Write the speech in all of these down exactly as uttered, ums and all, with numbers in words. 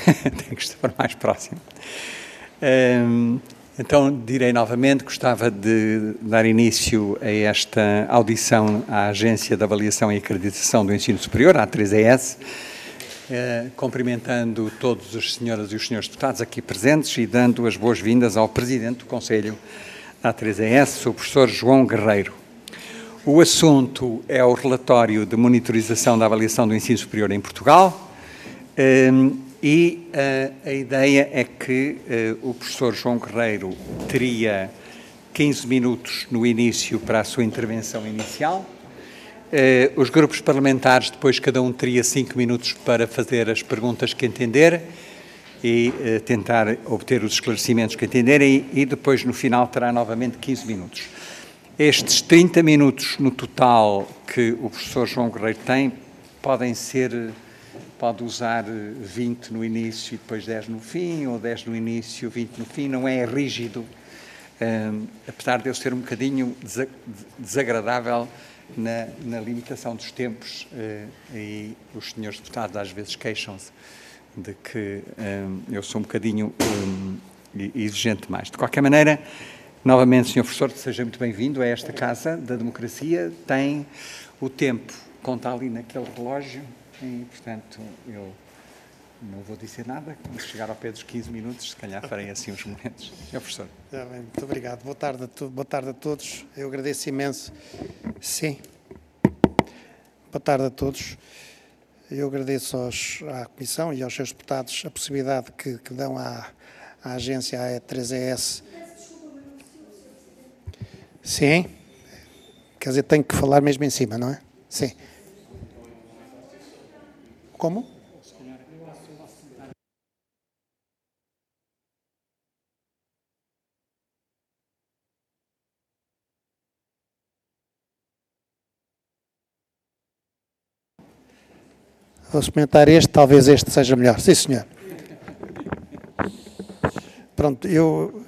Tem que estar mais próximo. Então, direi novamente, gostava de dar início a esta audição à Agência de Avaliação e Acreditação do Ensino Superior, a A três E S, cumprimentando todos os senhoras e os senhores deputados aqui presentes e dando as boas-vindas ao Presidente do Conselho da A três E S, o professor João Guerreiro. O assunto é o relatório de monitorização da avaliação do ensino superior em Portugal, e uh, a ideia é que uh, o professor João Guerreiro teria quinze minutos no início para a sua intervenção inicial. Uh, os grupos parlamentares, depois cada um teria cinco minutos para fazer as perguntas que entender e uh, tentar obter os esclarecimentos que entenderem, e, e depois no final terá novamente quinze minutos. Estes trinta minutos no total que o professor João Guerreiro tem podem ser... Pode usar vinte no início e depois dez no fim, ou dez no início, vinte no fim, não é rígido, um, apesar de eu ser um bocadinho desagradável na, na limitação dos tempos, uh, e os senhores deputados às vezes queixam-se de que um, eu sou um bocadinho um, exigente mais. De qualquer maneira, novamente, senhor professor, seja muito bem-vindo a esta Casa da Democracia. Tem o tempo, conta ali naquele relógio, e, portanto, eu não vou dizer nada. Quando chegar ao pé dos quinze minutos, se calhar farei assim uns momentos. senhor professor. Já bem, muito obrigado. Boa tarde, a to boa tarde a todos. Eu agradeço imenso. Sim. Boa tarde a todos. Eu agradeço aos, à Comissão e aos seus deputados a possibilidade que, que dão à, à agência, à A três E S. Sim. Quer dizer, tenho que falar mesmo em cima, não é? Sim. Como? Vou experimentar este, talvez este seja melhor. Sim, senhor. Pronto, eu...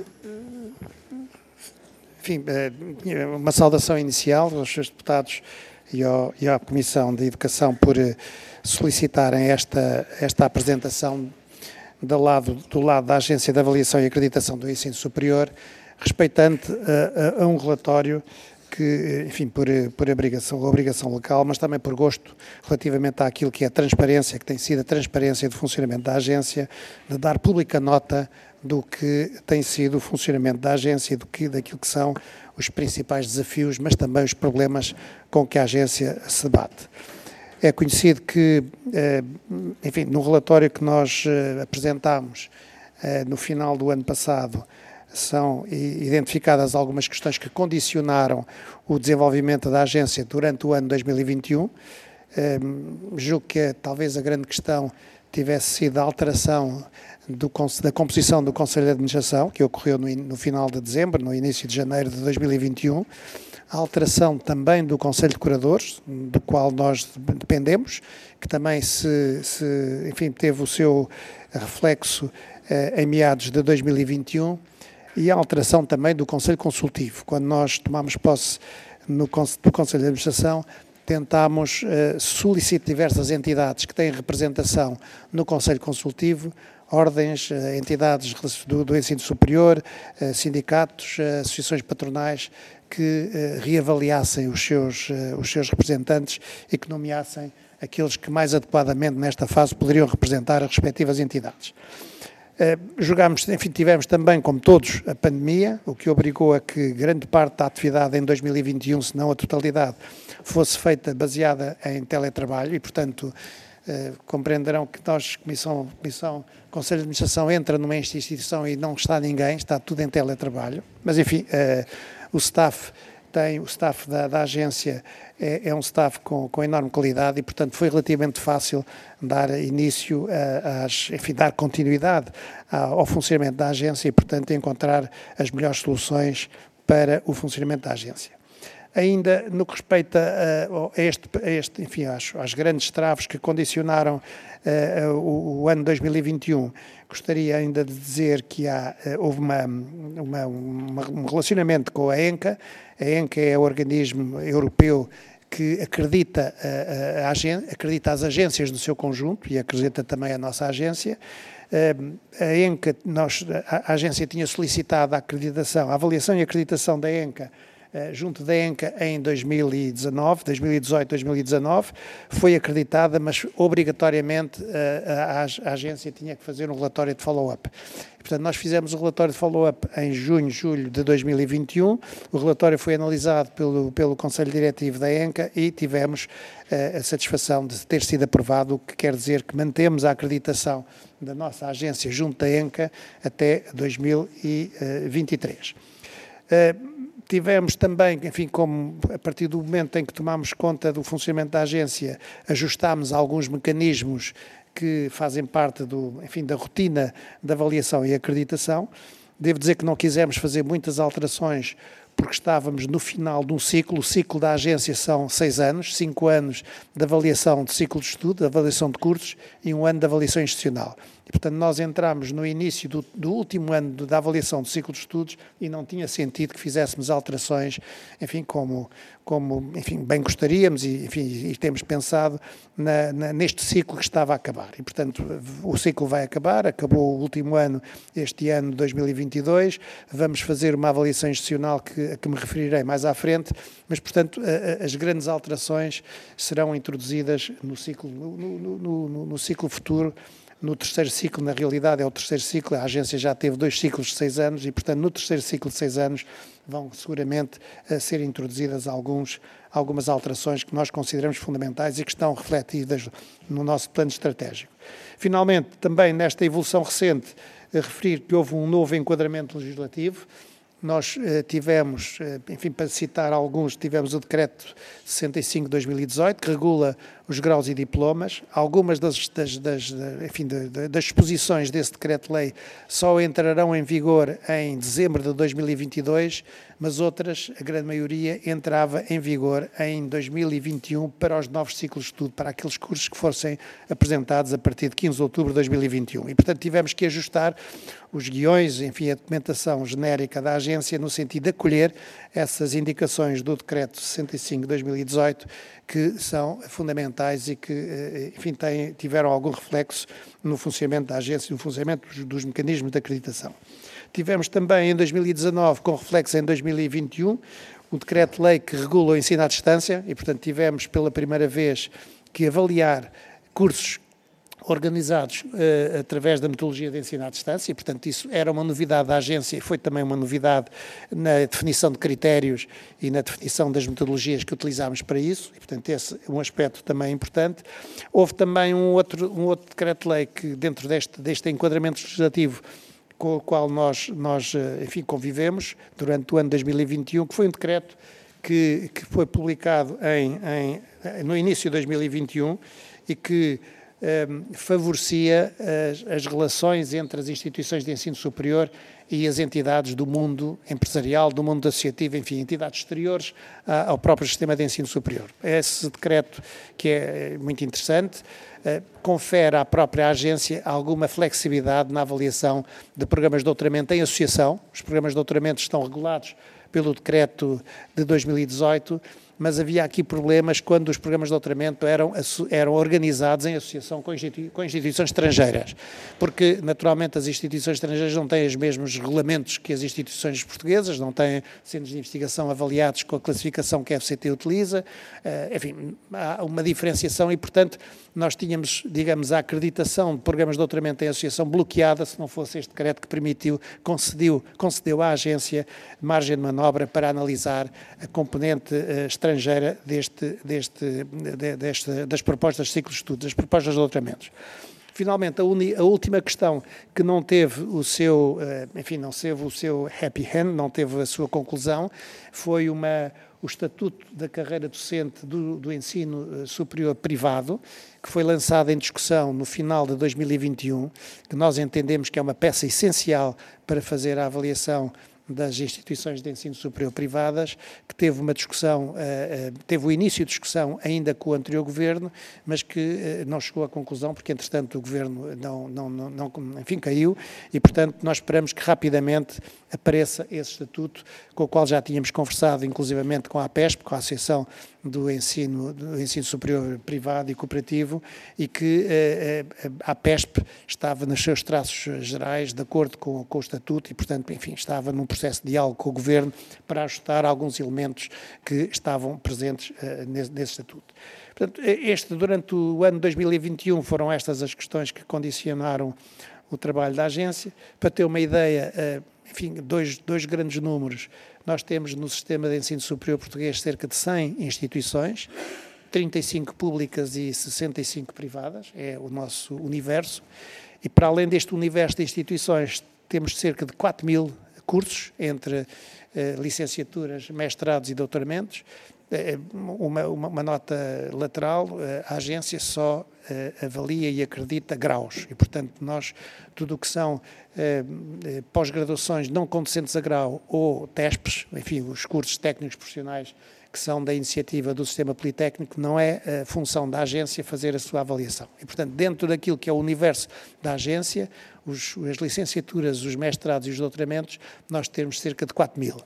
Enfim, uma saudação inicial aos seus deputados e, ao, e à Comissão de Educação por solicitarem esta, esta apresentação do lado, do lado da Agência de Avaliação e Acreditação do Ensino Superior, respeitante a, a, a um relatório que, enfim, por, por obrigação, obrigação local, mas também por gosto relativamente àquilo que é a transparência, que tem sido a transparência do funcionamento da agência, de dar pública nota do que tem sido o funcionamento da agência e do que, daquilo que são os principais desafios, mas também os problemas com que a agência se debate. É conhecido que, enfim, no relatório que nós apresentámos no final do ano passado, são identificadas algumas questões que condicionaram o desenvolvimento da agência durante o ano dois mil e vinte e um. Julgo que talvez a grande questão tivesse sido a alteração do, da composição do Conselho de Administração, que ocorreu no, no final de dezembro, no início de janeiro de dois mil e vinte e um, a alteração também do Conselho de Curadores, do qual nós dependemos, que também se, se enfim, teve o seu reflexo eh, em meados de dois mil e vinte e um, e a alteração também do Conselho Consultivo. Quando nós tomamos posse no, do Conselho de Administração, tentámos uh, solicitar diversas entidades que têm representação no Conselho Consultivo, ordens, uh, entidades do, do ensino superior, uh, sindicatos, uh, associações patronais, que uh, reavaliassem os seus, uh, os seus representantes e que nomeassem aqueles que mais adequadamente nesta fase poderiam representar as respectivas entidades. Uh, julgámos, enfim, tivemos também, como todos, a pandemia, o que obrigou a que grande parte da atividade em dois mil e vinte e um, se não a totalidade, fosse feita baseada em teletrabalho e, portanto, uh, compreenderão que nós, Comissão, Comissão, Conselho de Administração, entra numa instituição e não está ninguém, está tudo em teletrabalho, mas, enfim, uh, o staff tem, o staff da, da agência é, é um staff com, com enorme qualidade e, portanto, foi relativamente fácil dar início, a, às, enfim, dar continuidade ao funcionamento da agência e, portanto, encontrar as melhores soluções para o funcionamento da agência. Ainda no que respeita a, a, este, a este, enfim, às, às grandes traves que condicionaram uh, o, o ano dois mil e vinte e um, gostaria ainda de dizer que há, uh, houve uma, uma, uma, um relacionamento com a ENCA. A ENCA é o organismo europeu que acredita, a, a, a, acredita as agências no seu conjunto e acredita também a nossa agência. A ENCA, nós, a, a agência tinha solicitado a acreditação, a avaliação e acreditação da ENCA, junto da ENCA em dois mil e dezanove, dois mil e dezoito, dois mil e dezanove, foi acreditada, mas obrigatoriamente a, a, a agência tinha que fazer um relatório de follow-up. Portanto, nós fizemos o relatório de follow-up em junho, julho de dois mil e vinte e um, o relatório foi analisado pelo, pelo Conselho Diretivo da ENCA e tivemos uh, a satisfação de ter sido aprovado, o que quer dizer que mantemos a acreditação da nossa agência junto da ENCA até dois mil e vinte e três. Uh, Tivemos também, enfim, como a partir do momento em que tomámos conta do funcionamento da agência, ajustámos alguns mecanismos que fazem parte do, enfim, da rotina de avaliação e acreditação. Devo dizer que não quisemos fazer muitas alterações porque estávamos no final de um ciclo. O ciclo da agência são seis anos, cinco anos de avaliação de ciclo de estudo, de avaliação de cursos e um ano de avaliação institucional. E, portanto, nós entramos no início do, do último ano da avaliação do ciclo de estudos e não tinha sentido que fizéssemos alterações, enfim, como, como enfim, bem gostaríamos e, enfim, e temos pensado na, na, neste ciclo que estava a acabar. E, portanto, o ciclo vai acabar, acabou o último ano, este ano de dois mil e vinte e dois, vamos fazer uma avaliação institucional que, a que me referirei mais à frente, mas, portanto, a, a, as grandes alterações serão introduzidas no ciclo, no, no, no, no ciclo futuro. No terceiro ciclo, na realidade é o terceiro ciclo, a agência já teve dois ciclos de seis anos e, portanto, no terceiro ciclo de seis anos vão seguramente a ser introduzidas alguns, algumas alterações que nós consideramos fundamentais e que estão refletidas no nosso plano estratégico. Finalmente, também nesta evolução recente, a referir que houve um novo enquadramento legislativo. Nós eh, tivemos, eh, enfim, para citar alguns, tivemos o Decreto sessenta e cinco de dois mil e dezoito, que regula os graus e diplomas. Algumas das, das, das, enfim, das disposições desse Decreto-Lei só entrarão em vigor em dezembro de dois mil e vinte e dois, mas outras, a grande maioria, entrava em vigor em dois mil e vinte e um para os novos ciclos de estudo, para aqueles cursos que fossem apresentados a partir de quinze de outubro de dois mil e vinte e um. E, portanto, tivemos que ajustar os guiões, enfim, a documentação genérica da agência no sentido de acolher essas indicações do Decreto sessenta e cinco de dois mil e dezoito, que são fundamentais e que, enfim, têm, tiveram algum reflexo no funcionamento da agência e no funcionamento dos, dos mecanismos de acreditação. Tivemos também em dois mil e dezanove, com reflexo em dois mil e vinte e um, o Decreto-Lei que regula o ensino à distância e, portanto, tivemos pela primeira vez que avaliar cursos organizados uh, através da metodologia de ensino à distância e, portanto, isso era uma novidade da agência e foi também uma novidade na definição de critérios e na definição das metodologias que utilizámos para isso e, portanto, esse é um aspecto também importante. Houve também um outro, um outro decreto-lei que, dentro deste, deste enquadramento legislativo, com o qual nós, nós, enfim, convivemos durante o ano dois mil e vinte e um, que foi um decreto que, que foi publicado em, em, no início de dois mil e vinte e um e que Um, favorecia as, as relações entre as instituições de ensino superior e as entidades do mundo empresarial, do mundo associativo, enfim, entidades exteriores a, ao próprio sistema de ensino superior. Esse decreto, que é muito interessante, uh, confere à própria agência alguma flexibilidade na avaliação de programas de doutoramento em associação. Os programas de doutoramento estão regulados pelo decreto de dois mil e dezoito, mas havia aqui problemas quando os programas de doutoramento eram, eram organizados em associação com, institui com instituições estrangeiras, porque naturalmente as instituições estrangeiras não têm os mesmos regulamentos que as instituições portuguesas, não têm centros de investigação avaliados com a classificação que a F C T utiliza, uh, enfim, há uma diferenciação e, portanto, nós tínhamos, digamos, a acreditação de programas de doutoramento em associação bloqueada se não fosse este decreto que permitiu, concedeu, concedeu à agência margem de manobra para analisar a componente uh, estrangeira deste, deste, de, deste, das propostas de ciclo de estudo, das propostas de doutoramentos. Finalmente, a, uni, a última questão que não teve o seu, uh, enfim, não teve o seu happy end, não teve a sua conclusão, foi uma, o Estatuto da Carreira Docente do, do Ensino Superior Privado, que foi lançado em discussão no final de dois mil e vinte e um, que nós entendemos que é uma peça essencial para fazer a avaliação das instituições de ensino superior privadas, que teve uma discussão, teve o início de discussão ainda com o anterior governo, mas que não chegou à conclusão, porque entretanto o governo não, não, não, não enfim, caiu, e portanto nós esperamos que rapidamente apareça esse estatuto, com o qual já tínhamos conversado, inclusivamente com a APESP, com a Associação do Ensino, do Ensino Superior Privado e Cooperativo, e que eh, a APESP estava nos seus traços gerais de acordo com, com o estatuto e, portanto, enfim, estava num processo de diálogo com o governo para ajustar alguns elementos que estavam presentes uh, nesse, nesse estatuto. Portanto, este, durante o ano dois mil e vinte e um foram estas as questões que condicionaram o trabalho da agência. Para ter uma ideia, uh, enfim, dois, dois grandes números. Nós temos no sistema de ensino superior português cerca de cem instituições, trinta e cinco públicas e sessenta e cinco privadas, é o nosso universo, e para além deste universo de instituições temos cerca de quatro mil cursos, entre eh, licenciaturas, mestrados e doutoramentos. Eh, uma, uma, uma nota lateral, eh, a agência só eh, avalia e acredita graus, e portanto nós, tudo o que são eh, pós-graduações não condecentes a grau ou T E S Ps, enfim, os cursos técnicos profissionais que são da iniciativa do Sistema Politécnico, não é a função da agência fazer a sua avaliação. E, portanto, dentro daquilo que é o universo da agência, os, as licenciaturas, os mestrados e os doutoramentos, nós temos cerca de quatro mil,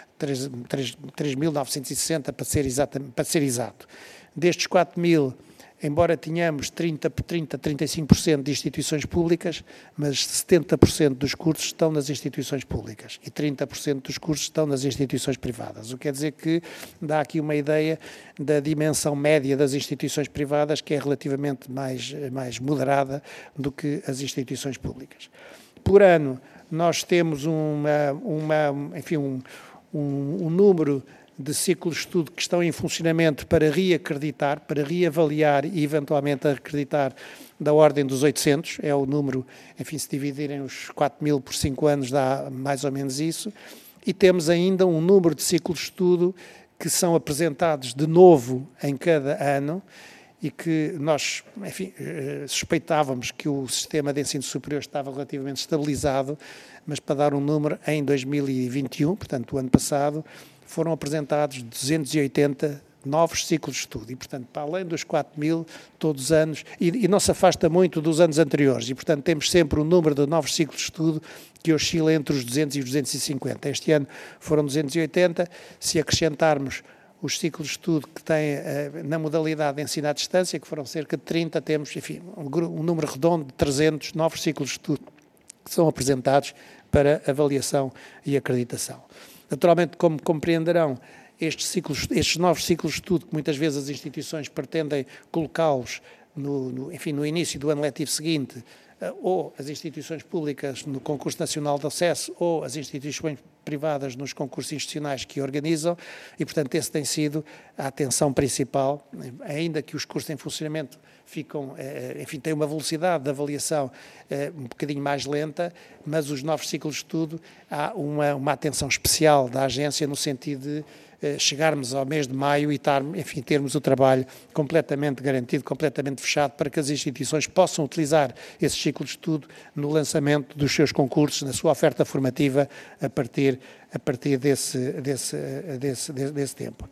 três mil novecentos e sessenta para ser, exata, para ser exato. Destes quatro mil, embora tenhamos trinta, trinta, trinta e cinco por cento de instituições públicas, mas setenta por cento dos cursos estão nas instituições públicas e trinta por cento dos cursos estão nas instituições privadas. O que quer dizer que dá aqui uma ideia da dimensão média das instituições privadas, que é relativamente mais, mais moderada do que as instituições públicas. Por ano, nós temos uma, uma, enfim, um, um, um número de ciclos de estudo que estão em funcionamento para reacreditar, para reavaliar e eventualmente acreditar da ordem dos oitocentos, é o número, enfim, se dividirem os quatro mil por cinco anos dá mais ou menos isso, e temos ainda um número de ciclos de estudo que são apresentados de novo em cada ano e que nós, enfim, suspeitávamos que o sistema de ensino superior estava relativamente estabilizado, mas para dar um número, em dois mil e vinte e um, portanto o ano passado, foram apresentados duzentos e oitenta novos ciclos de estudo e, portanto, para além dos quatro mil, todos os anos, e, e não se afasta muito dos anos anteriores, e, portanto, temos sempre um número de novos ciclos de estudo que oscila entre os duzentos e os duzentos e cinquenta. Este ano foram duzentos e oitenta, se acrescentarmos os ciclos de estudo que têm na modalidade de ensino à distância, que foram cerca de trinta, temos, enfim, um, um número redondo de trezentos novos ciclos de estudo que são apresentados para avaliação e acreditação. Naturalmente, como compreenderão, estes, ciclos, estes novos ciclos de estudo, que muitas vezes as instituições pretendem colocá-los no, no, enfim, no início do ano letivo seguinte, ou as instituições públicas no concurso nacional de acesso, ou as instituições privadas nos concursos institucionais que organizam, e portanto esse tem sido a atenção principal, ainda que os cursos em funcionamento ficam, enfim, têm uma velocidade de avaliação um bocadinho mais lenta, mas os novos ciclos de estudo há uma, uma atenção especial da agência no sentido de chegarmos ao mês de maio e tar, enfim, termos o trabalho completamente garantido, completamente fechado, para que as instituições possam utilizar esse ciclo de estudo no lançamento dos seus concursos, na sua oferta formativa, a partir, a partir desse, desse, desse, desse, desse tempo.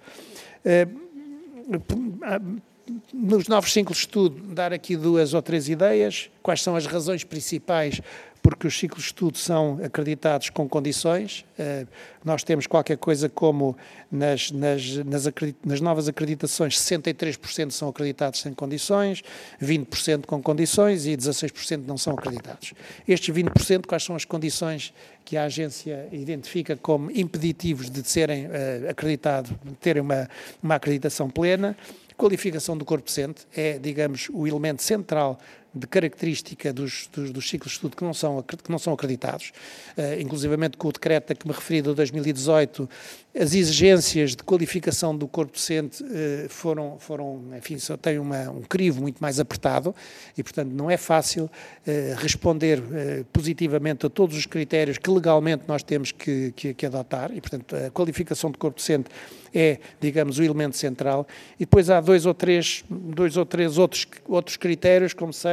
Nos novos ciclos de estudo, dar aqui duas ou três ideias, quais são as razões principais porque os ciclos de estudo são acreditados com condições. Uh, nós temos qualquer coisa como, nas, nas, nas, nas novas acreditações, sessenta e três por cento são acreditados sem condições, vinte por cento com condições e dezasseis por cento não são acreditados. Estes vinte por cento, quais são as condições que a agência identifica como impeditivos de serem uh, acreditados, de terem uma, uma acreditação plena? Qualificação do corpo docente é, digamos, o elemento central de característica dos, dos, dos ciclos de estudo que não são, que não são acreditados, uh, inclusivamente com o decreto a que me referi de dois mil e dezoito, as exigências de qualificação do corpo docente uh, foram, foram, enfim, só tem uma, um crivo muito mais apertado e, portanto, não é fácil uh, responder uh, positivamente a todos os critérios que legalmente nós temos que, que, que adotar e, portanto, a qualificação do corpo docente é, digamos, o elemento central. E depois há dois ou três, dois ou três outros, outros critérios, como seja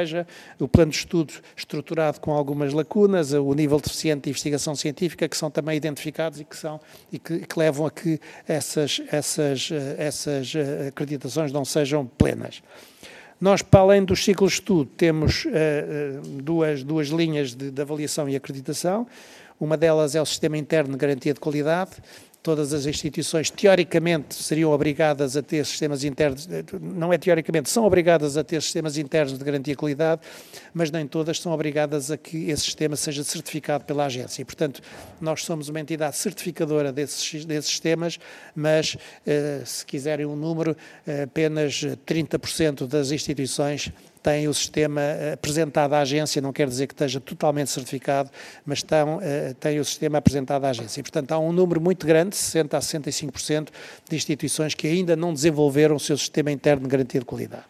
estratégia, o plano de estudo estruturado com algumas lacunas, o nível deficiente de investigação científica, que são também identificados e que, são, e que, que levam a que essas, essas, essas acreditações não sejam plenas. Nós, para além dos ciclos de estudo, temos uh, duas, duas linhas de, de avaliação e acreditação. Uma delas é o Sistema Interno de Garantia de Qualidade. Todas as instituições, teoricamente, seriam obrigadas a ter sistemas internos, não é teoricamente, são obrigadas a ter sistemas internos de garantia de qualidade, mas nem todas são obrigadas a que esse sistema seja certificado pela agência. E, portanto, nós somos uma entidade certificadora desses, desses sistemas, mas, eh, se quiserem um número, eh, apenas trinta por cento das instituições têm o sistema apresentado à agência, não quer dizer que esteja totalmente certificado, mas estão, têm o sistema apresentado à agência. E, portanto, há um número muito grande, sessenta a sessenta e cinco por cento de instituições que ainda não desenvolveram o seu sistema interno de garantia de qualidade.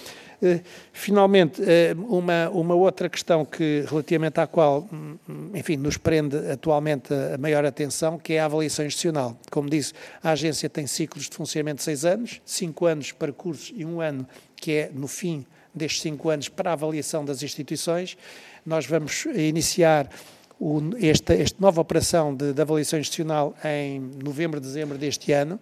Finalmente, uma, uma outra questão que, relativamente à qual, enfim, nos prende atualmente a maior atenção, que é a avaliação institucional. Como disse, a agência tem ciclos de funcionamento de seis anos, cinco anos para cursos e um ano que é no fim destes cinco anos para a avaliação das instituições. Nós vamos iniciar o, esta, esta nova operação de, de avaliação institucional em novembro, dezembro deste ano.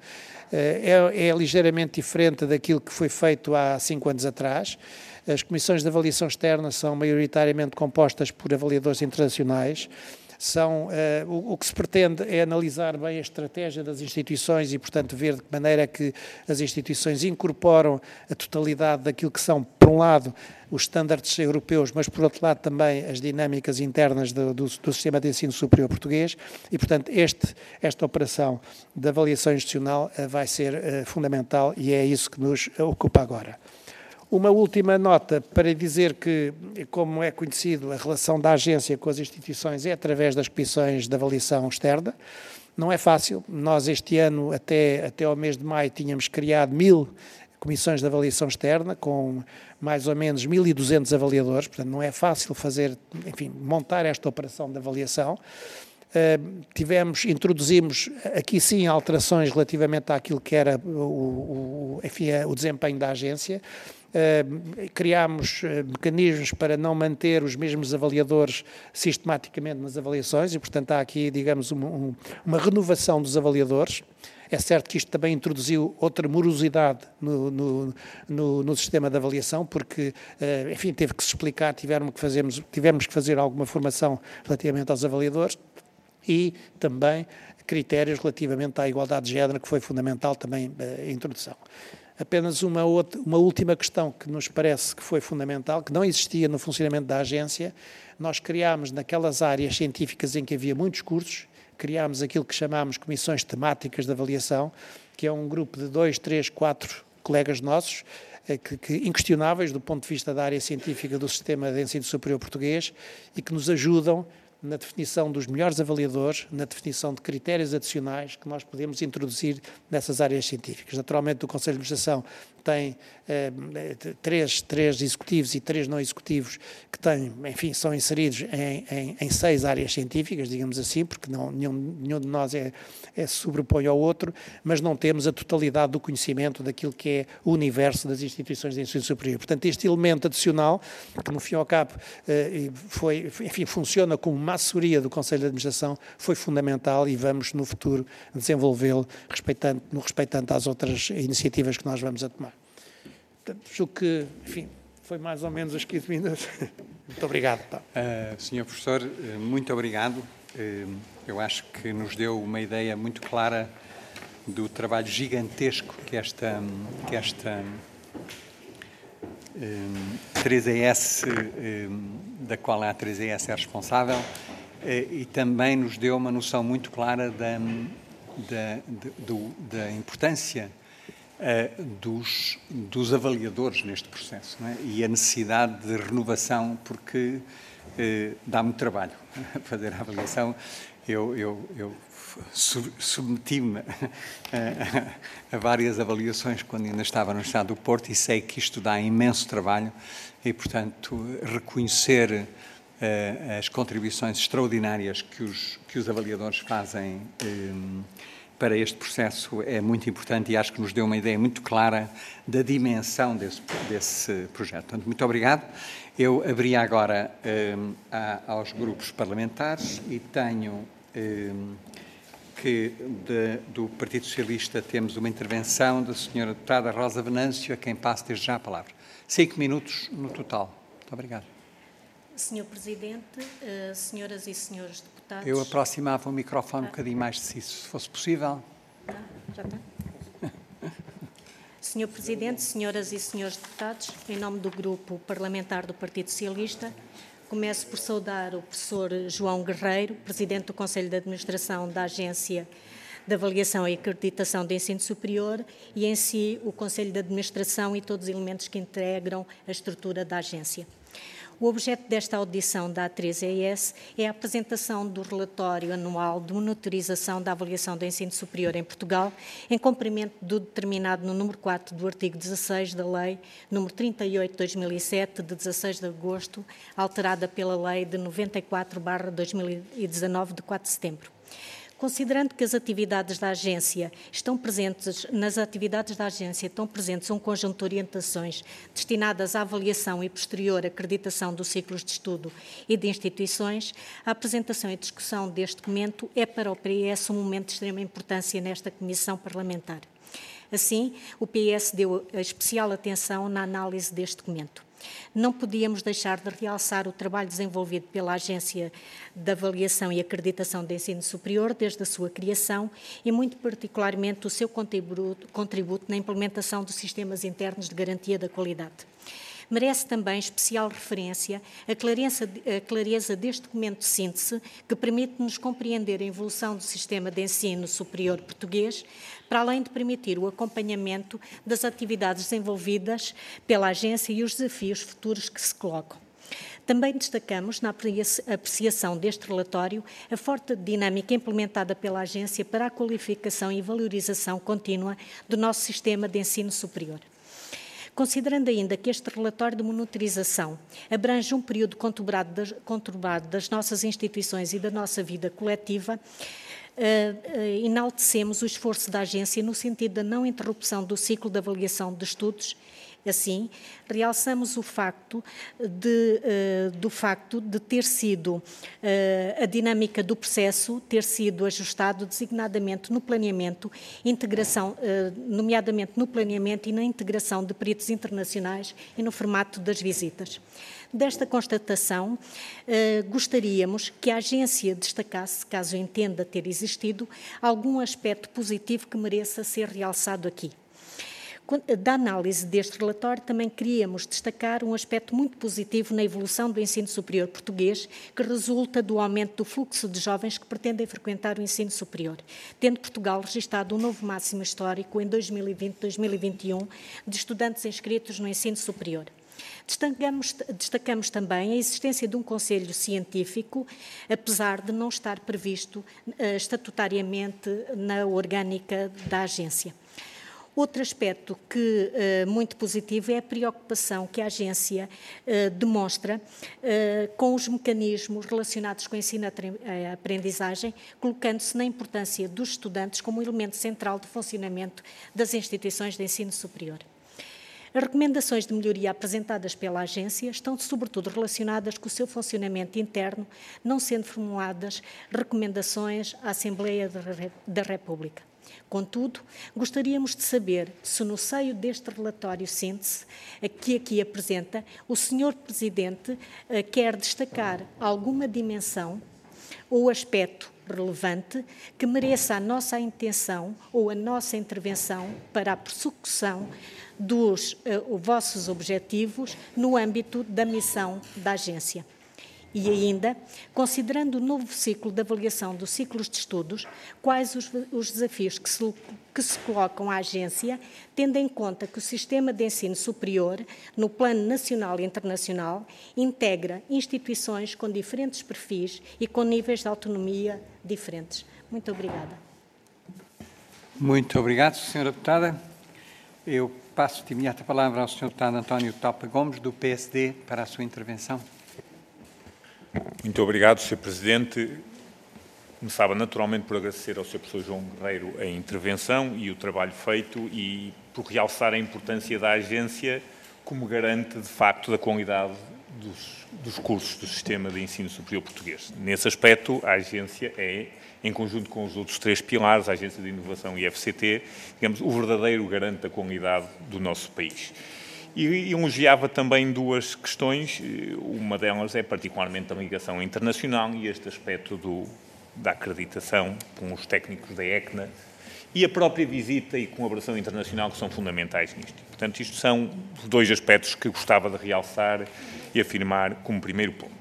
É, é ligeiramente diferente daquilo que foi feito há cinco anos atrás. As comissões de avaliação externa são maioritariamente compostas por avaliadores internacionais. São, uh, o, o que se pretende é analisar bem a estratégia das instituições e, portanto, ver de que maneira é que as instituições incorporam a totalidade daquilo que são, por um lado, os estándares europeus, mas, por outro lado, também as dinâmicas internas do, do, do sistema de ensino superior português e, portanto, este, esta operação de avaliação institucional uh, vai ser uh, fundamental e é isso que nos ocupa agora. Uma última nota para dizer que, como é conhecido, a relação da agência com as instituições é através das comissões de avaliação externa. Não é fácil. Nós, este ano, até, até ao mês de maio, tínhamos criado mil comissões de avaliação externa, com mais ou menos mil e duzentos avaliadores. Portanto, não é fácil fazer, enfim, montar esta operação de avaliação. Uh, tivemos, introduzimos aqui sim alterações relativamente àquilo que era o, o, enfim, o desempenho da agência. Uh, criámos uh, mecanismos para não manter os mesmos avaliadores sistematicamente nas avaliações e, portanto, há aqui, digamos, um, um, uma renovação dos avaliadores. É certo que isto também introduziu outra morosidade no, no, no, no sistema de avaliação, porque, uh, enfim, teve que se explicar, tivemos que, fazermos, tivemos que fazer alguma formação relativamente aos avaliadores e também critérios relativamente à igualdade de género, que foi fundamental também uh, a introdução. Apenas uma, outra, uma última questão que nos parece que foi fundamental, que não existia no funcionamento da agência. Nós criámos naquelas áreas científicas em que havia muitos cursos, criámos aquilo que chamámos comissões temáticas de avaliação, que é um grupo de dois, três, quatro colegas nossos, que, que inquestionáveis do ponto de vista da área científica do sistema de ensino superior português e que nos ajudam na definição dos melhores avaliadores, na definição de critérios adicionais que nós podemos introduzir nessas áreas científicas. Naturalmente, o Conselho de Administração tem eh, três, três executivos e três não executivos que têm, enfim, são inseridos em, em, em seis áreas científicas, digamos assim, porque não, nenhum, nenhum de nós é, é se sobrepõe ao outro, mas não temos a totalidade do conhecimento daquilo que é o universo das instituições de ensino superior. Portanto, este elemento adicional, que no fim ao cabo eh, foi, enfim, funciona como uma assessoria do Conselho de Administração, foi fundamental e vamos no futuro desenvolvê-lo respeitando, no respeitante às outras iniciativas que nós vamos a tomar. Portanto, julgo que, enfim, foi mais ou menos os quinze minutos. Muito obrigado. Tá. Uh, senhor Professor, muito obrigado. Uh, eu acho que nos deu uma ideia muito clara do trabalho gigantesco que esta, que esta um, três E S, um, da qual a três E S é responsável, uh, e também nos deu uma noção muito clara da, da, de, do, da importância Uh, dos, dos avaliadores neste processo, não é? E a necessidade de renovação, porque uh, dá muito trabalho fazer a avaliação. Eu, eu, eu submeti-me a, a, a várias avaliações quando ainda estava no Estado do Porto e sei que isto dá imenso trabalho e, portanto, reconhecer uh, as contribuições extraordinárias que os, que os avaliadores fazem um, para este processo é muito importante e acho que nos deu uma ideia muito clara da dimensão desse, desse projeto. Portanto, muito obrigado. Eu abria agora um, a, aos grupos parlamentares e tenho um, que de, do Partido Socialista temos uma intervenção da senhora deputada Rosa Venâncio, a quem passo desde já a palavra. Cinco minutos no total. Muito obrigado. senhor Presidente, uh, senhoras e senhores deputados... Eu aproximava o microfone um bocadinho mais de si, se fosse possível. Não, já está. senhor Presidente, senhoras e senhores deputados, em nome do Grupo Parlamentar do Partido Socialista, começo por saudar o professor João Guerreiro, Presidente do Conselho de Administração da Agência de Avaliação e Acreditação de Ensino Superior e, em si, o Conselho de Administração e todos os elementos que integram a estrutura da agência. O objeto desta audição da A três E S é a apresentação do relatório anual de monitorização da avaliação do ensino superior em Portugal, em cumprimento do determinado no número quatro do artigo dezasseis da Lei número trinta e oito barra dois mil e sete, de dezasseis de agosto, alterada pela Lei de noventa e quatro barra dois mil e dezanove, de quatro de setembro. Considerando que as atividades da agência estão presentes, nas atividades da agência estão presentes um conjunto de orientações destinadas à avaliação e posterior acreditação dos ciclos de estudo e de instituições, a apresentação e discussão deste documento é para o P S um momento de extrema importância nesta comissão parlamentar. Assim, o P S deu especial atenção na análise deste documento. Não podíamos deixar de realçar o trabalho desenvolvido pela Agência de Avaliação e Acreditação de Ensino Superior desde a sua criação e, muito particularmente, o seu contributo, contributo na implementação dos sistemas internos de garantia da qualidade. Merece também especial referência a clareza, a clareza deste documento de síntese que permite-nos compreender a evolução do sistema de ensino superior português, para além de permitir o acompanhamento das atividades desenvolvidas pela agência e os desafios futuros que se colocam. Também destacamos, na apreciação deste relatório, a forte dinâmica implementada pela agência para a qualificação e valorização contínua do nosso sistema de ensino superior. Considerando ainda que este relatório de monitorização abrange um período conturbado das, conturbado das nossas instituições e da nossa vida coletiva, uh, uh, enaltecemos o esforço da agência no sentido da não interrupção do ciclo de avaliação de estudos. Assim, realçamos o facto de, uh, do facto de ter sido uh, a dinâmica do processo ter sido ajustado designadamente no planeamento, integração, uh, nomeadamente no planeamento e na integração de peritos internacionais e no formato das visitas. Desta constatação, eh, gostaríamos que a agência destacasse, caso entenda ter existido, algum aspecto positivo que mereça ser realçado aqui. Da análise deste relatório, também queríamos destacar um aspecto muito positivo na evolução do ensino superior português, que resulta do aumento do fluxo de jovens que pretendem frequentar o ensino superior, tendo Portugal registrado um novo máximo histórico em dois mil e vinte a dois mil e vinte e um de estudantes inscritos no ensino superior. Destacamos, destacamos também a existência de um conselho científico, apesar de não estar previsto uh, estatutariamente na orgânica da agência. Outro aspecto que é uh, muito positivo é a preocupação que a agência uh, demonstra uh, com os mecanismos relacionados com o ensino e a aprendizagem, colocando-se na importância dos estudantes como elemento central de funcionamento das instituições de ensino superior. As recomendações de melhoria apresentadas pela agência estão sobretudo relacionadas com o seu funcionamento interno, não sendo formuladas recomendações à Assembleia da República. Contudo, gostaríamos de saber se no seio deste relatório síntese, que aqui apresenta, o senhor Presidente quer destacar alguma dimensão ou aspecto relevante que mereça a nossa intenção ou a nossa intervenção para a persecução dos uh, vossos objetivos no âmbito da missão da agência. E ainda, considerando o novo ciclo de avaliação dos ciclos de estudos, quais os, os desafios que se, que se colocam à agência, tendo em conta que o sistema de ensino superior, no plano nacional e internacional, integra instituições com diferentes perfis e com níveis de autonomia diferentes. Muito obrigada. Muito obrigado, senhora Deputada. Eu passo de imediato a palavra ao senhor Deputado António Talpa Gomes, do P S D, para a sua intervenção. Muito obrigado, senhor Presidente. Começava naturalmente por agradecer ao senhor professor João Guerreiro a intervenção e o trabalho feito e por realçar a importância da agência como garante, de facto, da qualidade dos, dos cursos do sistema de ensino superior português. Nesse aspecto, a agência é, em conjunto com os outros três pilares, a Agência de Inovação e a F C T, digamos, o verdadeiro garante da qualidade do nosso país. E elogiava também duas questões, uma delas é particularmente a ligação internacional e este aspecto do, da acreditação com os técnicos da ECNA e a própria visita e colaboração internacional que são fundamentais nisto. Portanto, isto são os dois aspectos que gostava de realçar e afirmar como primeiro ponto.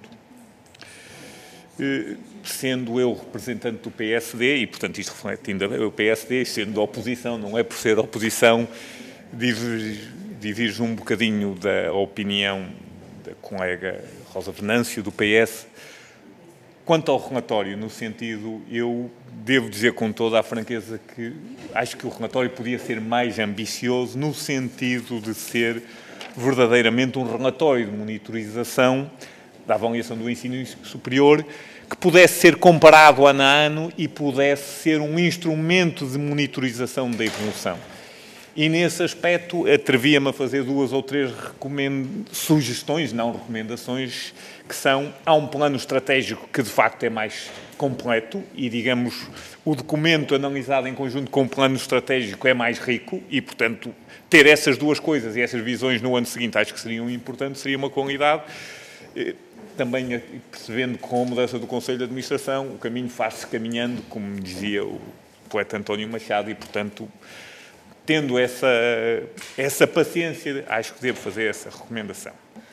Sendo eu representante do P S D, e portanto isto refletindo o P S D, sendo da oposição, não é por ser oposição, divirjo um bocadinho da opinião da colega Rosa Venâncio, do P S. Quanto ao relatório, no sentido, eu devo dizer com toda a franqueza que acho que o relatório podia ser mais ambicioso no sentido de ser verdadeiramente um relatório de monitorização da avaliação do ensino superior que pudesse ser comparado ano a ano e pudesse ser um instrumento de monitorização da evolução. E, nesse aspecto, atrevia-me a fazer duas ou três sugestões, não recomendações, que são, há um plano estratégico que, de facto, é mais completo e, digamos, o documento analisado em conjunto com o plano estratégico é mais rico e, portanto, ter essas duas coisas e essas visões no ano seguinte acho que seriam importantes, seria uma qualidade. Também percebendo que com a mudança do Conselho de Administração o caminho faz-se caminhando, como dizia o poeta António Machado, e, portanto, tendo essa, essa paciência, acho que devo fazer essa recomendação.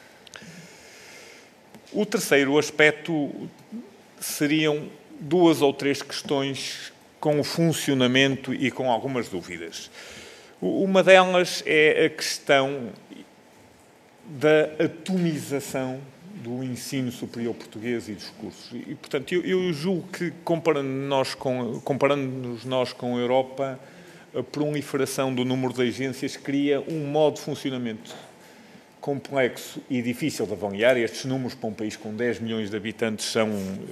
O terceiro aspecto seriam duas ou três questões com o funcionamento e com algumas dúvidas. Uma delas é a questão da atomização do ensino superior português e dos cursos. E, portanto, eu, eu julgo que, comparando-nos nós com, comparando-nos nós com a Europa, a proliferação do número de agências cria um modo de funcionamento complexo e difícil de avaliar. Estes números para um país com dez milhões de habitantes são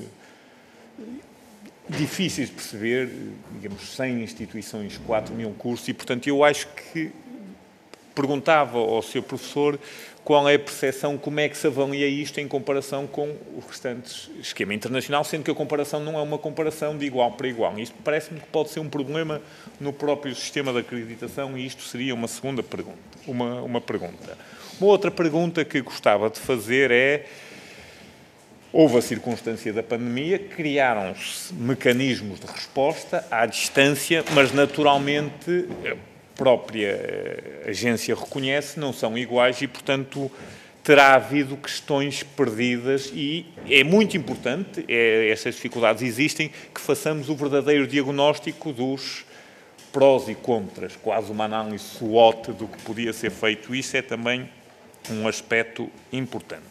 difíceis de perceber, digamos, cem instituições, quatro mil cursos, e, portanto, eu acho que perguntava ao seu professor qual é a percepção, como é que se avalia isto em comparação com o restante esquema internacional, sendo que a comparação não é uma comparação de igual para igual. Isto parece-me que pode ser um problema no próprio sistema de acreditação e isto seria uma segunda pergunta. Uma, uma pergunta. Uma outra pergunta que gostava de fazer é: houve a circunstância da pandemia, criaram-se mecanismos de resposta à distância, mas naturalmente a própria agência reconhece, não são iguais e, portanto, terá havido questões perdidas e é muito importante, é, essas dificuldades existem, que façamos o verdadeiro diagnóstico dos prós e contras, quase uma análise SWOT do que podia ser feito. Isso é também um aspecto importante.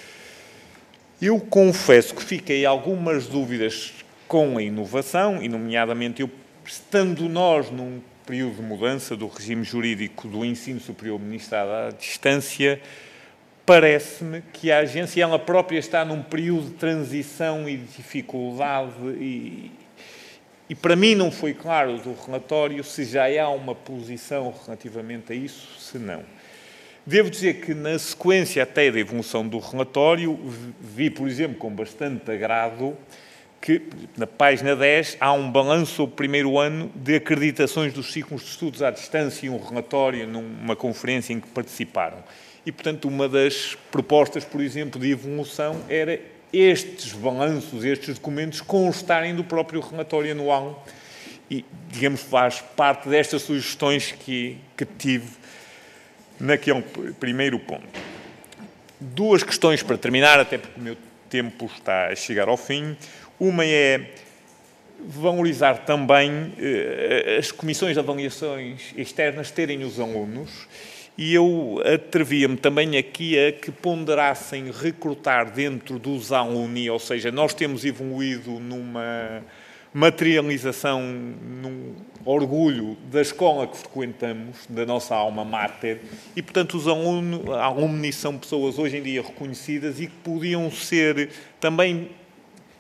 Eu confesso que fiquei algumas dúvidas com a inovação, e nomeadamente eu, estando nós num período de mudança do regime jurídico do ensino superior ministrado à distância, parece-me que a agência ela própria está num período de transição e de dificuldade e, e para mim não foi claro do relatório se já há uma posição relativamente a isso, se não. Devo dizer que na sequência até da evolução do relatório vi, por exemplo, com bastante agrado que na página dez há um balanço sobre o primeiro ano de acreditações dos ciclos de estudos à distância e um relatório numa conferência em que participaram. E, portanto, uma das propostas, por exemplo, de evolução era estes balanços, estes documentos constarem do próprio relatório anual e, digamos, faz parte destas sugestões que, que tive naquele primeiro ponto. Duas questões para terminar, até porque o meu tempo está a chegar ao fim. Uma é valorizar também eh, as comissões de avaliações externas terem os alunos e eu atrevia-me também aqui a que ponderassem recrutar dentro dos alumni, ou seja, nós temos evoluído numa materialização, num orgulho da escola que frequentamos, da nossa alma mater, e, portanto, os alunos, alumni são pessoas hoje em dia reconhecidas e que podiam ser também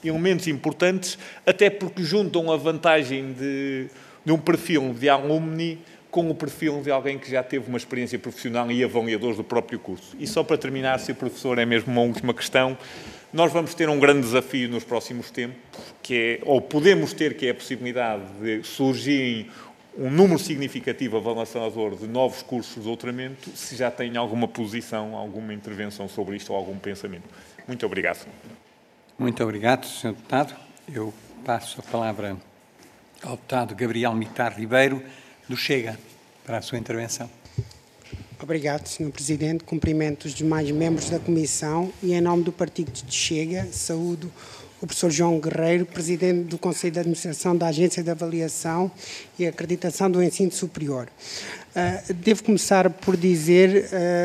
elementos importantes, até porque juntam a vantagem de, de um perfil de alumni com o perfil de alguém que já teve uma experiência profissional e avaliadores do próprio curso. E só para terminar, senhor Professor, é mesmo uma última questão. Nós vamos ter um grande desafio nos próximos tempos, que é, ou podemos ter, que é a possibilidade de surgirem um número significativo avaliador de novos cursos de doutoramento, se já tem alguma posição, alguma intervenção sobre isto ou algum pensamento. Muito obrigado. Muito obrigado, senhor Deputado. Eu passo a palavra ao Deputado Gabriel Mitar Ribeiro, do Chega, para a sua intervenção. Obrigado, senhor Presidente. Cumprimento os demais membros da Comissão e, em nome do Partido de Chega, saúdo o professor João Guerreiro, Presidente do Conselho de Administração da Agência de Avaliação e Acreditação do Ensino Superior. Uh, devo começar por dizer,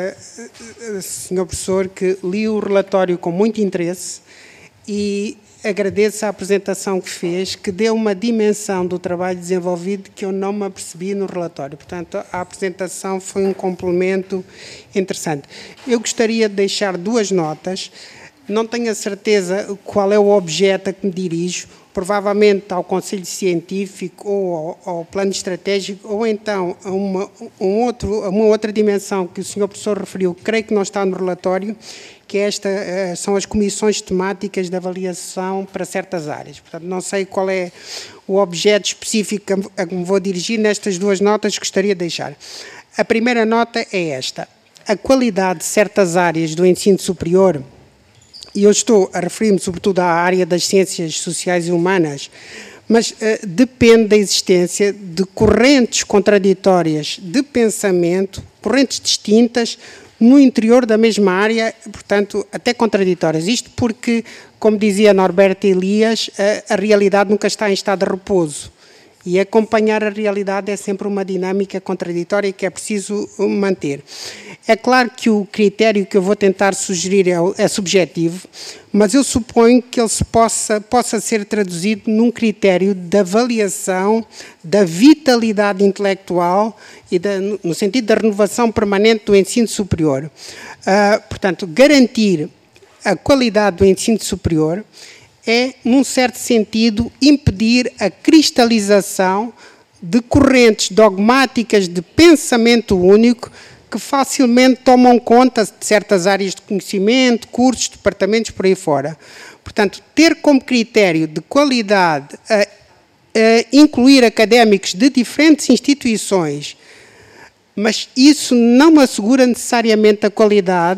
uh, senhor Professor, que li o relatório com muito interesse e agradeço a apresentação que fez, que deu uma dimensão do trabalho desenvolvido que eu não me apercebi no relatório. Portanto, a apresentação foi um complemento interessante. Eu gostaria de deixar duas notas. Não tenho a certeza qual é o objeto a que me dirijo, provavelmente ao Conselho Científico ou ao, ao Plano Estratégico, ou então a uma, um outro, a uma outra dimensão que o senhor Professor referiu, creio que não está no relatório, que esta, são as comissões temáticas de avaliação para certas áreas. Portanto, não sei qual é o objeto específico a que me vou dirigir. Nestas duas notas gostaria de deixar. A primeira nota é esta. A qualidade de certas áreas do ensino superior, e eu estou a referir-me sobretudo à área das ciências sociais e humanas, mas uh, depende da existência de correntes contraditórias de pensamento, correntes distintas, no interior da mesma área, portanto, até contraditórias. Isto porque, como dizia Norberto Elias, a, a realidade nunca está em estado de repouso. E acompanhar a realidade é sempre uma dinâmica contraditória que é preciso manter. É claro que o critério que eu vou tentar sugerir é, é subjetivo, mas eu suponho que ele se possa, possa ser traduzido num critério de avaliação da vitalidade intelectual e da, no sentido da renovação permanente do ensino superior. Uh, portanto, garantir a qualidade do ensino superior é, num certo sentido, impedir a cristalização de correntes dogmáticas de pensamento único que facilmente tomam conta de certas áreas de conhecimento, cursos, departamentos, por aí fora. Portanto, ter como critério de qualidade a, a incluir académicos de diferentes instituições, mas isso não assegura necessariamente a qualidade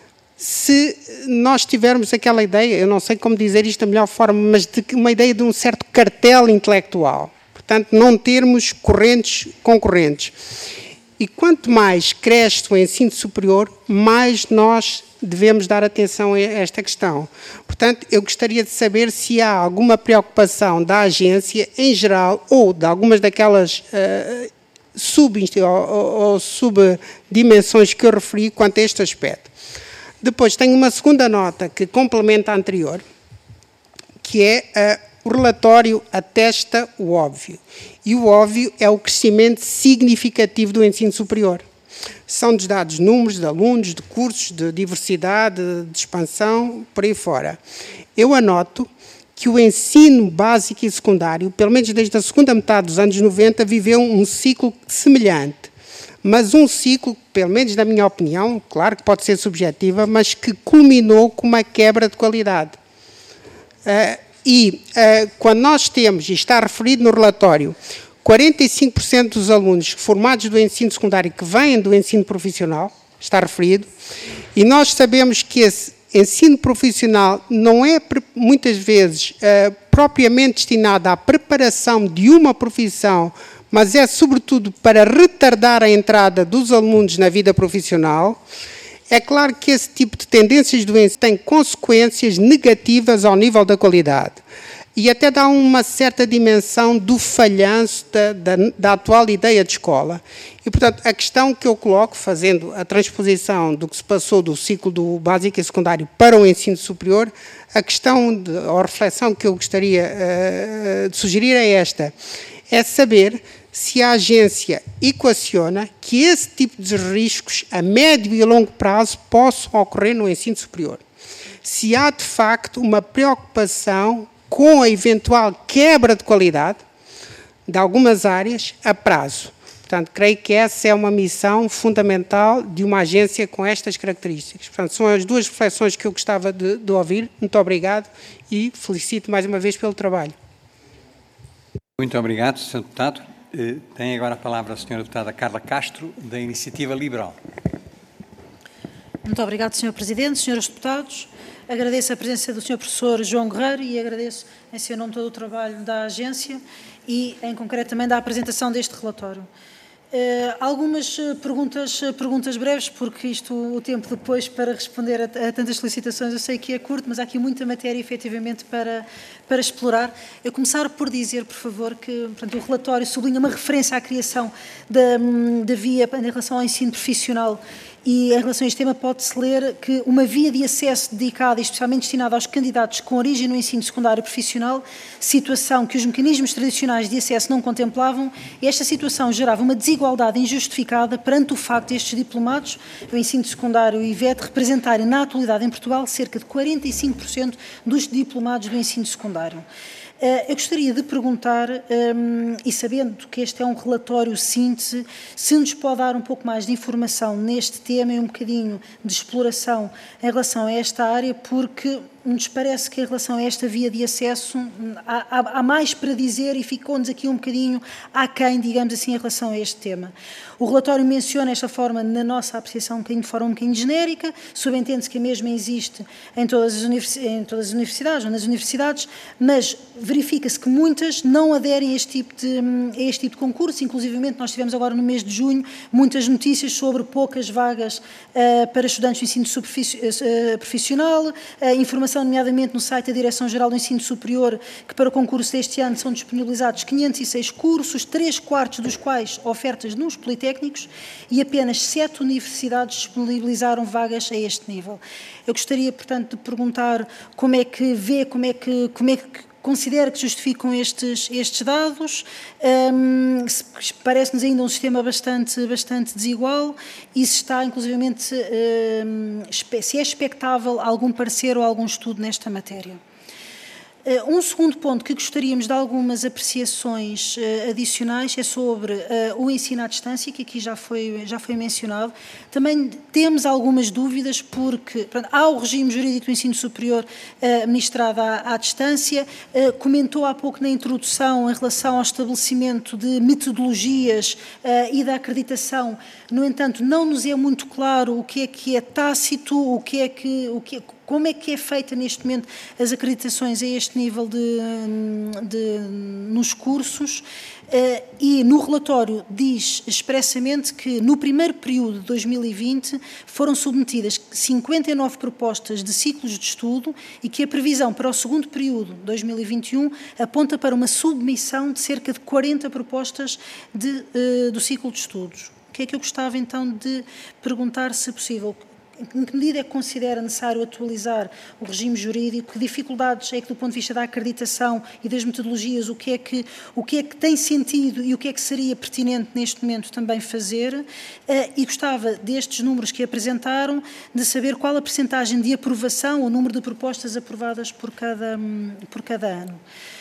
se nós tivermos aquela ideia, eu não sei como dizer isto da melhor forma, mas de uma ideia de um certo cartel intelectual. Portanto, não termos correntes concorrentes. E quanto mais cresce o ensino superior, mais nós devemos dar atenção a esta questão. Portanto, eu gostaria de saber se há alguma preocupação da agência em geral ou de algumas daquelas uh, sub, ou, ou subdimensões que eu referi quanto a este aspecto. Depois, tenho uma segunda nota que complementa a anterior, que é uh, o relatório atesta o óbvio. E o óbvio é o crescimento significativo do ensino superior. São-nos dados números de alunos, de cursos, de diversidade, de expansão, por aí fora. Eu anoto que o ensino básico e secundário, pelo menos desde a segunda metade dos anos noventa, viveu um ciclo semelhante. Mas um ciclo, pelo menos na minha opinião, claro que pode ser subjetiva, mas que culminou com uma quebra de qualidade. Uh, e uh, quando nós temos, e está referido no relatório, quarenta e cinco por cento dos alunos formados do ensino secundário que vêm do ensino profissional, está referido, e nós sabemos que esse ensino profissional não é, muitas vezes, uh, propriamente destinado à preparação de uma profissão, mas é, sobretudo, para retardar a entrada dos alunos na vida profissional. É claro que esse tipo de tendências do ensino tem consequências negativas ao nível da qualidade e até dá uma certa dimensão do falhanço da, da, da atual ideia de escola. E, portanto, a questão que eu coloco, fazendo a transposição do que se passou do ciclo do básico e secundário para o ensino superior, a questão, de, ou a reflexão que eu gostaria uh, de sugerir é esta: é saber se a agência equaciona que esse tipo de riscos a médio e longo prazo possam ocorrer no ensino superior. Se há, de facto, uma preocupação com a eventual quebra de qualidade de algumas áreas a prazo. Portanto, creio que essa é uma missão fundamental de uma agência com estas características. Portanto, são as duas reflexões que eu gostava de, de ouvir. Muito obrigado e felicito mais uma vez pelo trabalho. Muito obrigado, senhor Deputado. Tem agora a palavra a senhora Deputada Carla Castro, da Iniciativa Liberal. Muito obrigado, senhor Presidente, senhores Deputados. Agradeço a presença do senhor Professor João Guerreiro e agradeço em seu nome todo o trabalho da agência e, em concreto, também da apresentação deste relatório. Uh, algumas perguntas, perguntas breves, porque isto, o tempo depois para responder a, a tantas solicitações eu sei que é curto, mas há aqui muita matéria efetivamente para, para explorar. Eu começar por dizer, por favor, que portanto, o relatório sublinha uma referência à criação da, da via em relação ao ensino profissional. E em relação a este tema pode-se ler que uma via de acesso dedicada e especialmente destinada aos candidatos com origem no ensino secundário profissional, situação que os mecanismos tradicionais de acesso não contemplavam, e esta situação gerava uma desigualdade injustificada perante o facto de estes diplomados, o ensino secundário e I V E T, representarem na atualidade em Portugal cerca de quarenta e cinco por cento dos diplomados do ensino secundário. Eu gostaria de perguntar, um, e sabendo que este é um relatório síntese, se nos pode dar um pouco mais de informação neste tema e um bocadinho de exploração em relação a esta área, porque nos parece que em relação a esta via de acesso há, há, há mais para dizer e ficou-nos aqui um bocadinho aquém, digamos assim, em relação a este tema. O relatório menciona esta forma, na nossa apreciação, um bocadinho de forma um bocadinho genérica, subentende-se que a mesma existe em todas as, universi em todas as universidades ou nas universidades, mas verifica-se que muitas não aderem a este tipo de, a este tipo de concurso, inclusivamente nós tivemos agora no mês de junho muitas notícias sobre poucas vagas uh, para estudantes do ensino uh, profissional, uh, informação nomeadamente no site da Direção-Geral do Ensino Superior, que para o concurso deste ano são disponibilizados quinhentos e seis cursos, três quartos dos quais ofertas nos politécnicos, e apenas sete universidades disponibilizaram vagas a este nível. Eu gostaria, portanto, de perguntar como é que vê, como é que, como é que considera que justificam estes, estes dados, um, parece-nos ainda um sistema bastante, bastante desigual e se está, inclusivamente, um, se é expectável algum parecer ou algum estudo nesta matéria. Um segundo ponto que gostaríamos de algumas apreciações uh, adicionais é sobre uh, o ensino à distância, que aqui já foi, já foi mencionado. Também temos algumas dúvidas porque portanto, há o regime jurídico do ensino superior uh, ministrado à, à distância, uh, comentou há pouco na introdução em relação ao estabelecimento de metodologias uh, e da acreditação. No entanto, não nos é muito claro o que é que é tácito, o que é que... O que é, como é que é feita neste momento as acreditações a este nível de, de, nos cursos? Uh, e no relatório diz expressamente que no primeiro período de dois mil e vinte foram submetidas cinquenta e nove propostas de ciclos de estudo e que a previsão para o segundo período, dois mil e vinte e um, aponta para uma submissão de cerca de quarenta propostas de, uh, do ciclo de estudos. O que é que eu gostava então de perguntar, se possível? Em que medida é que considera necessário atualizar o regime jurídico? Que dificuldades é que, do ponto de vista da acreditação e das metodologias, o que é que, o que, é que tem sentido e o que é que seria pertinente neste momento também fazer? E gostava, destes números que apresentaram, de saber qual a percentagem de aprovação, o número de propostas aprovadas por cada, por cada ano.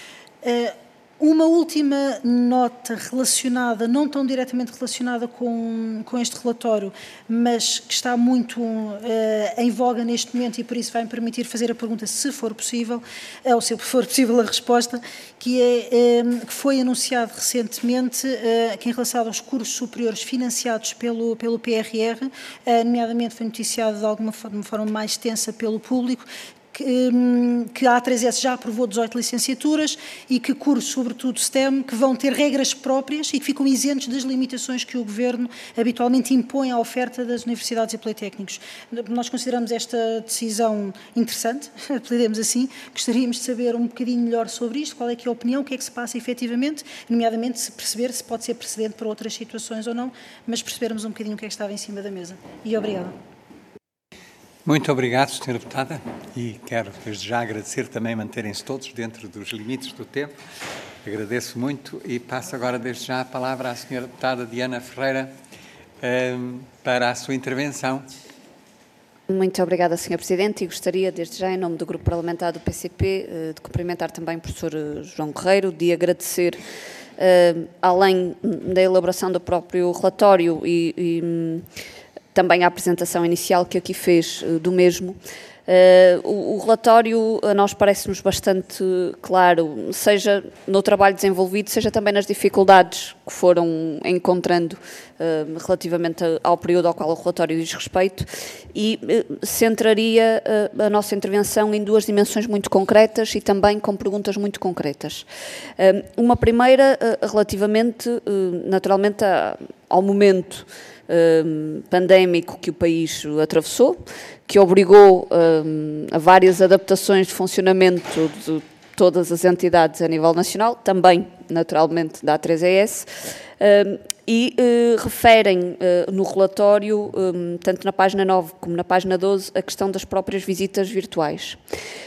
Uma última nota relacionada, não tão diretamente relacionada com, com este relatório, mas que está muito uh, em voga neste momento e por isso vai me permitir fazer a pergunta, se for possível, ou se for possível a resposta, que, é, um, que foi anunciado recentemente uh, que em relação aos cursos superiores financiados pelo, pelo P R R, uh, nomeadamente foi noticiado de alguma forma, de uma forma mais extensa pelo público, Que, que a A três S já aprovou dezoito licenciaturas e que cursos, sobretudo S T E M, que vão ter regras próprias e que ficam isentos das limitações que o Governo habitualmente impõe à oferta das universidades e politécnicos. Nós consideramos esta decisão interessante, apelidemos assim, gostaríamos de saber um bocadinho melhor sobre isto, qual é que é a opinião, o que é que se passa efetivamente, nomeadamente se perceber se pode ser precedente para outras situações ou não, mas percebermos um bocadinho o que é que estava em cima da mesa. E obrigada. Muito obrigado, senhora Deputada, e quero desde já agradecer também manterem-se todos dentro dos limites do tempo. Agradeço muito e passo agora desde já a palavra à senhora Deputada Diana Ferreira um, para a sua intervenção. Muito obrigada, senhor Presidente, e gostaria, desde já, em nome do Grupo Parlamentar do P C P, de cumprimentar também o professor João Guerreiro, de agradecer, além da elaboração do próprio relatório e, e também a apresentação inicial que aqui fez do mesmo. Uh, o, o relatório a nós parece-nos bastante claro, seja no trabalho desenvolvido, seja também nas dificuldades que foram encontrando uh, relativamente a, ao período ao qual o relatório diz respeito, e uh, centraria uh, a nossa intervenção em duas dimensões muito concretas e também com perguntas muito concretas. Uh, uma primeira uh, relativamente, uh, naturalmente, a, ao momento Uh, pandémico que o país atravessou, que obrigou uh, a várias adaptações de funcionamento de todas as entidades a nível nacional, também, naturalmente, da A três E S, uh, e uh, referem uh, no relatório, um, tanto na página nove como na página doze, a questão das próprias visitas virtuais.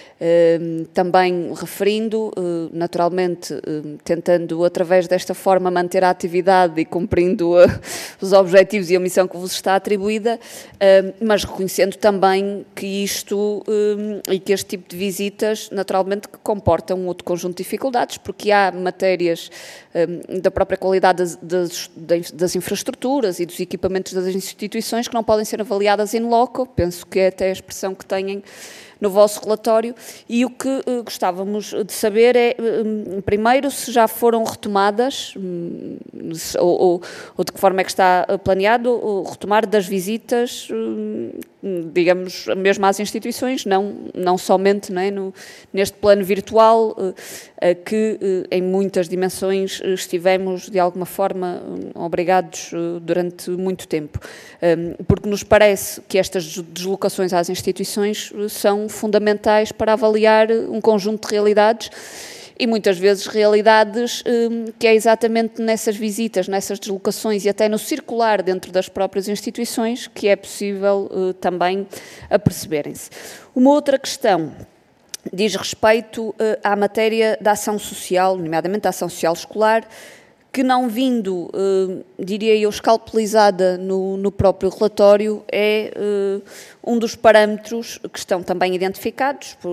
Uh, também referindo, uh, naturalmente, uh, tentando através desta forma manter a atividade e cumprindo uh, os objetivos e a missão que vos está atribuída, uh, mas reconhecendo também que isto uh, e que este tipo de visitas, naturalmente, que comportam um outro conjunto de dificuldades, porque há matérias uh, da própria qualidade das, das, das infraestruturas e dos equipamentos das instituições que não podem ser avaliadas in loco, penso que é até a expressão que têm no vosso relatório, e o que uh, gostávamos de saber é, um, primeiro, se já foram retomadas, um, se, ou, ou, ou de que forma é que está planeado o retomar das visitas, um, digamos, mesmo às instituições, não, não somente, não é, no, neste plano virtual, uh, uh, que uh, em muitas dimensões uh, estivemos, de alguma forma, uh, obrigados uh, durante muito tempo. Um, porque nos parece que estas deslocações às instituições uh, são fundamentais para avaliar um conjunto de realidades e muitas vezes realidades um, que é exatamente nessas visitas, nessas deslocações e até no circular dentro das próprias instituições que é possível uh, também aperceberem-se. Uma outra questão diz respeito uh, à matéria da ação social, nomeadamente da ação social escolar, que não vindo, uh, diria eu, escalpelizada no, no próprio relatório, é uh, um dos parâmetros que estão também identificados por,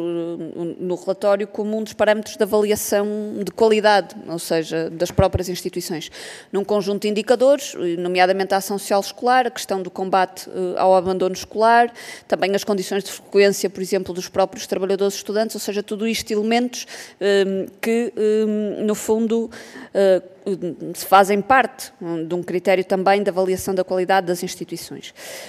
no relatório como um dos parâmetros de avaliação de qualidade, ou seja, das próprias instituições. Num conjunto de indicadores, nomeadamente a ação social escolar, a questão do combate uh, ao abandono escolar, também as condições de frequência, por exemplo, dos próprios trabalhadores estudantes, ou seja, tudo isto elementos um, que, um, no fundo, uh, se fazem parte de um critério também de avaliação da qualidade das instituições.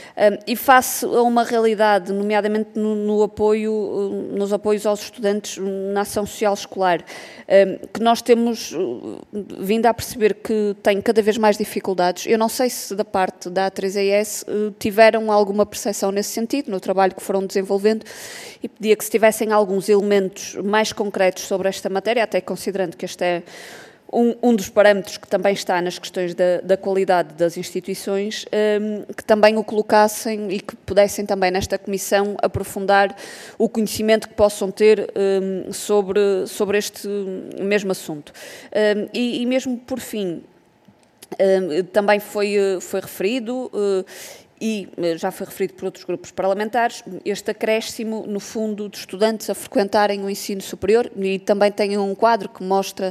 E face a uma realidade, nomeadamente no, no apoio, nos apoios aos estudantes na ação social escolar, que nós temos vindo a perceber que tem cada vez mais dificuldades. Eu não sei se da parte da A três E S tiveram alguma percepção nesse sentido, no trabalho que foram desenvolvendo, e pedia que se tivessem alguns elementos mais concretos sobre esta matéria, até considerando que este é Um, um dos parâmetros que também está nas questões da, da qualidade das instituições, um, que também o colocassem e que pudessem também nesta comissão aprofundar o conhecimento que possam ter um, sobre, sobre este mesmo assunto. Um, e, e mesmo por fim, um, também foi, foi referido, uh, e já foi referido por outros grupos parlamentares, este acréscimo, no fundo, de estudantes a frequentarem o ensino superior, e também tem um quadro que mostra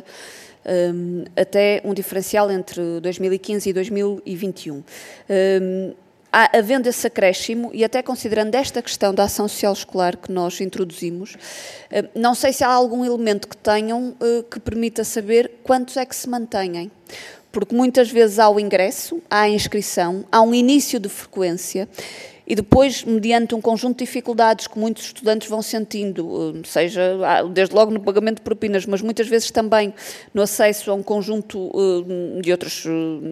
Um, até um diferencial entre dois mil e quinze e dois mil e vinte e um. Um, há, havendo esse acréscimo, e até considerando esta questão da ação social escolar que nós introduzimos, uh, não sei se há algum elemento que tenham uh, que permita saber quantos é que se mantêm. Porque muitas vezes há o ingresso, há a inscrição, há um início de frequência, e depois, mediante um conjunto de dificuldades que muitos estudantes vão sentindo, seja desde logo no pagamento de propinas, mas muitas vezes também no acesso a um conjunto de outros,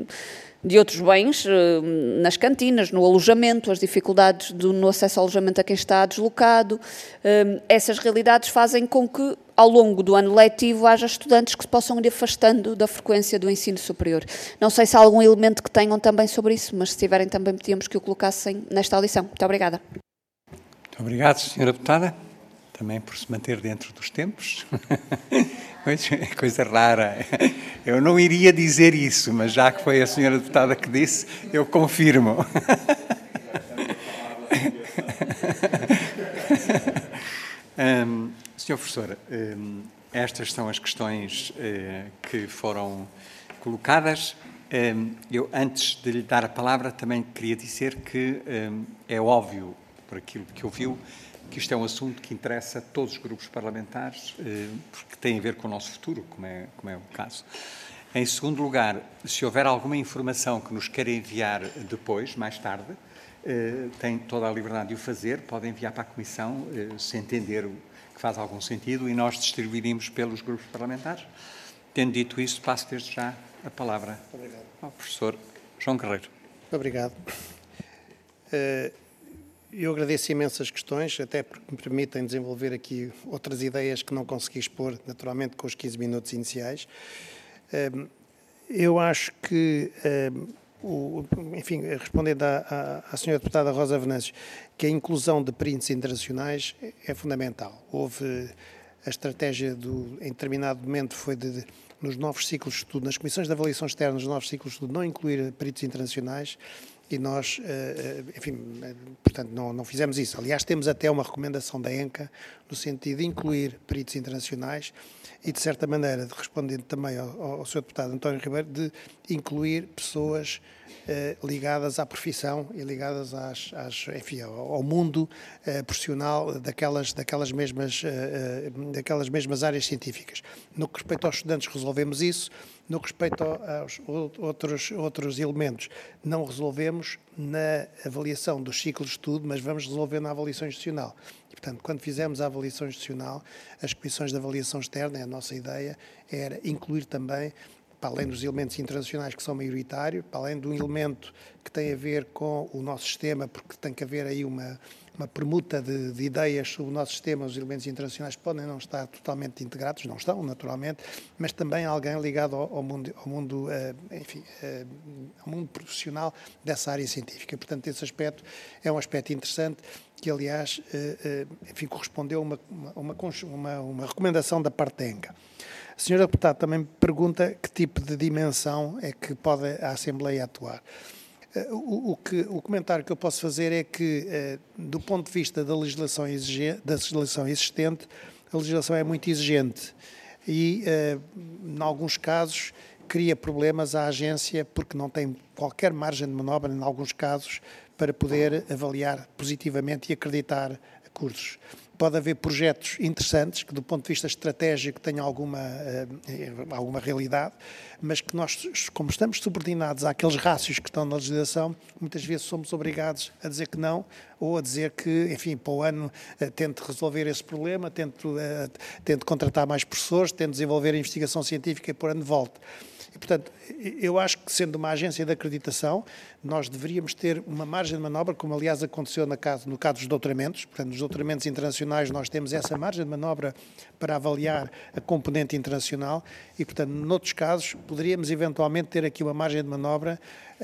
de outros bens, nas cantinas, no alojamento, as dificuldades do, no acesso ao alojamento a quem está deslocado, essas realidades fazem com que, ao longo do ano letivo, haja estudantes que se possam ir afastando da frequência do ensino superior. Não sei se há algum elemento que tenham também sobre isso, mas se tiverem também pedíamos que o colocassem nesta audição. Muito obrigada. Muito obrigado, senhora Deputada, também por se manter dentro dos tempos. Coisa rara. Eu não iria dizer isso, mas já que foi a senhora Deputada que disse, eu confirmo. um, senhor Professor, um, estas são as questões uh, que foram colocadas. Um, eu, antes de lhe dar a palavra, também queria dizer que um, é óbvio, por aquilo que ouviu, que isto é um assunto que interessa a todos os grupos parlamentares, uh, porque tem a ver com o nosso futuro, como é, como é o caso. Em segundo lugar, se houver alguma informação que nos queira enviar depois, mais tarde, uh, tem toda a liberdade de o fazer, pode enviar para a Comissão, uh, se entender que faz algum sentido, e nós distribuiríamos pelos grupos parlamentares. Tendo dito isso, passo desde já a palavra Obrigado. Ao professor João Guerreiro. Obrigado. Eu agradeço imensas questões, até porque me permitem desenvolver aqui outras ideias que não consegui expor, naturalmente, com os quinze minutos iniciais. Eu acho que, enfim, respondendo à, à senhora deputada Rosa Venâncio, que a inclusão de períodos internacionais é fundamental. Houve a estratégia, do, em determinado momento, foi de, de nos novos ciclos de estudo, nas comissões de avaliação externa, nos novos ciclos de estudo, não incluir peritos internacionais, e nós, enfim, portanto, não, não fizemos isso. Aliás, temos até uma recomendação da ENCA, no sentido de incluir peritos internacionais e, de certa maneira, de respondendo também ao, ao senhor deputado António Ribeiro, de incluir pessoas eh, ligadas à profissão e ligadas às, às, enfim, ao, ao mundo eh, profissional daquelas, daquelas, mesmas, eh, daquelas mesmas áreas científicas. No que respeita aos estudantes, resolvemos isso. No que respeita aos outros, outros elementos, não resolvemos na avaliação dos ciclos de estudo, mas vamos resolver na avaliação institucional. E, portanto, quando fizemos a avaliação institucional, as comissões de avaliação externa, a nossa ideia era incluir também, para além dos elementos internacionais que são maioritários, para além de um elemento que tem a ver com o nosso sistema, porque tem que haver aí uma, uma permuta de, de ideias sobre o nosso sistema, os elementos internacionais podem não estar totalmente integrados, não estão, naturalmente, mas também alguém ligado ao, ao mundo, ao mundo, enfim, ao mundo profissional dessa área científica. Portanto, esse aspecto é um aspecto interessante que, aliás, enfim, correspondeu a uma, uma, uma, uma recomendação da parte da ENCA. A senhora deputada também me pergunta que tipo de dimensão é que pode a Assembleia atuar. O, o, que, o comentário que eu posso fazer é que, do ponto de vista da legislação, exige, da legislação existente, a legislação é muito exigente e, em alguns casos, cria problemas à agência porque não tem qualquer margem de manobra, em alguns casos, para poder avaliar positivamente e acreditar cursos. Pode haver projetos interessantes que, do ponto de vista estratégico, tenham alguma, uh, alguma realidade, mas que nós, como estamos subordinados àqueles rácios que estão na legislação, muitas vezes somos obrigados a dizer que não, ou a dizer que, enfim, para o ano uh, tente resolver esse problema, tente, uh, tente contratar mais professores, tente desenvolver a investigação científica e por ano volte. E, portanto, eu acho que, sendo uma agência de acreditação, nós deveríamos ter uma margem de manobra, como aliás aconteceu no caso, no caso dos doutoramentos. Portanto, nos doutoramentos internacionais nós temos essa margem de manobra para avaliar a componente internacional e, portanto, noutros casos, poderíamos eventualmente ter aqui uma margem de manobra,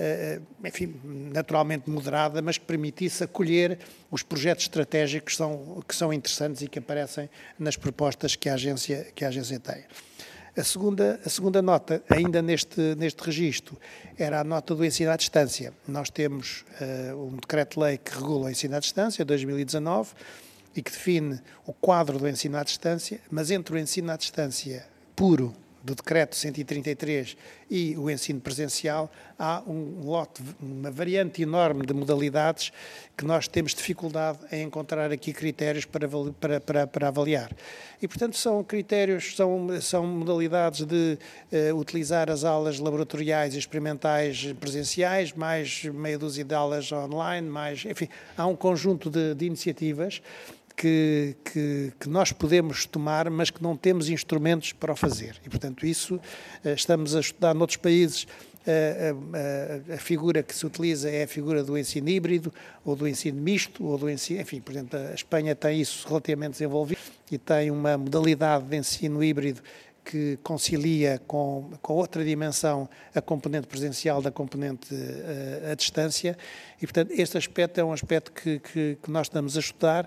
enfim, naturalmente moderada, mas que permitisse acolher os projetos estratégicos que são, que são interessantes e que aparecem nas propostas que a agência, que a agência tem. A segunda, a segunda nota, ainda neste, neste registro, era a nota do ensino à distância. Nós temos uh, um decreto-lei que regula o ensino à distância, dois mil e dezanove, e que define o quadro do ensino à distância, mas entre o ensino à distância puro, do decreto cento e trinta e três, e o ensino presencial, há um lote, uma variante enorme de modalidades que nós temos dificuldade em encontrar aqui critérios para, para, para, para avaliar. E, portanto, são critérios, são, são modalidades de uh, utilizar as aulas laboratoriais e experimentais presenciais, mais meia dúzia de aulas online, mais, enfim, há um conjunto de, de iniciativas Que, que, que nós podemos tomar, mas que não temos instrumentos para o fazer. E, portanto, isso estamos a estudar noutros países. A, a, a figura que se utiliza é a figura do ensino híbrido, ou do ensino misto, ou do ensino... Enfim, por exemplo, a Espanha tem isso relativamente desenvolvido e tem uma modalidade de ensino híbrido que concilia com, com outra dimensão a componente presencial da componente a, a distância. E, portanto, este aspecto é um aspecto que, que, que nós estamos a estudar.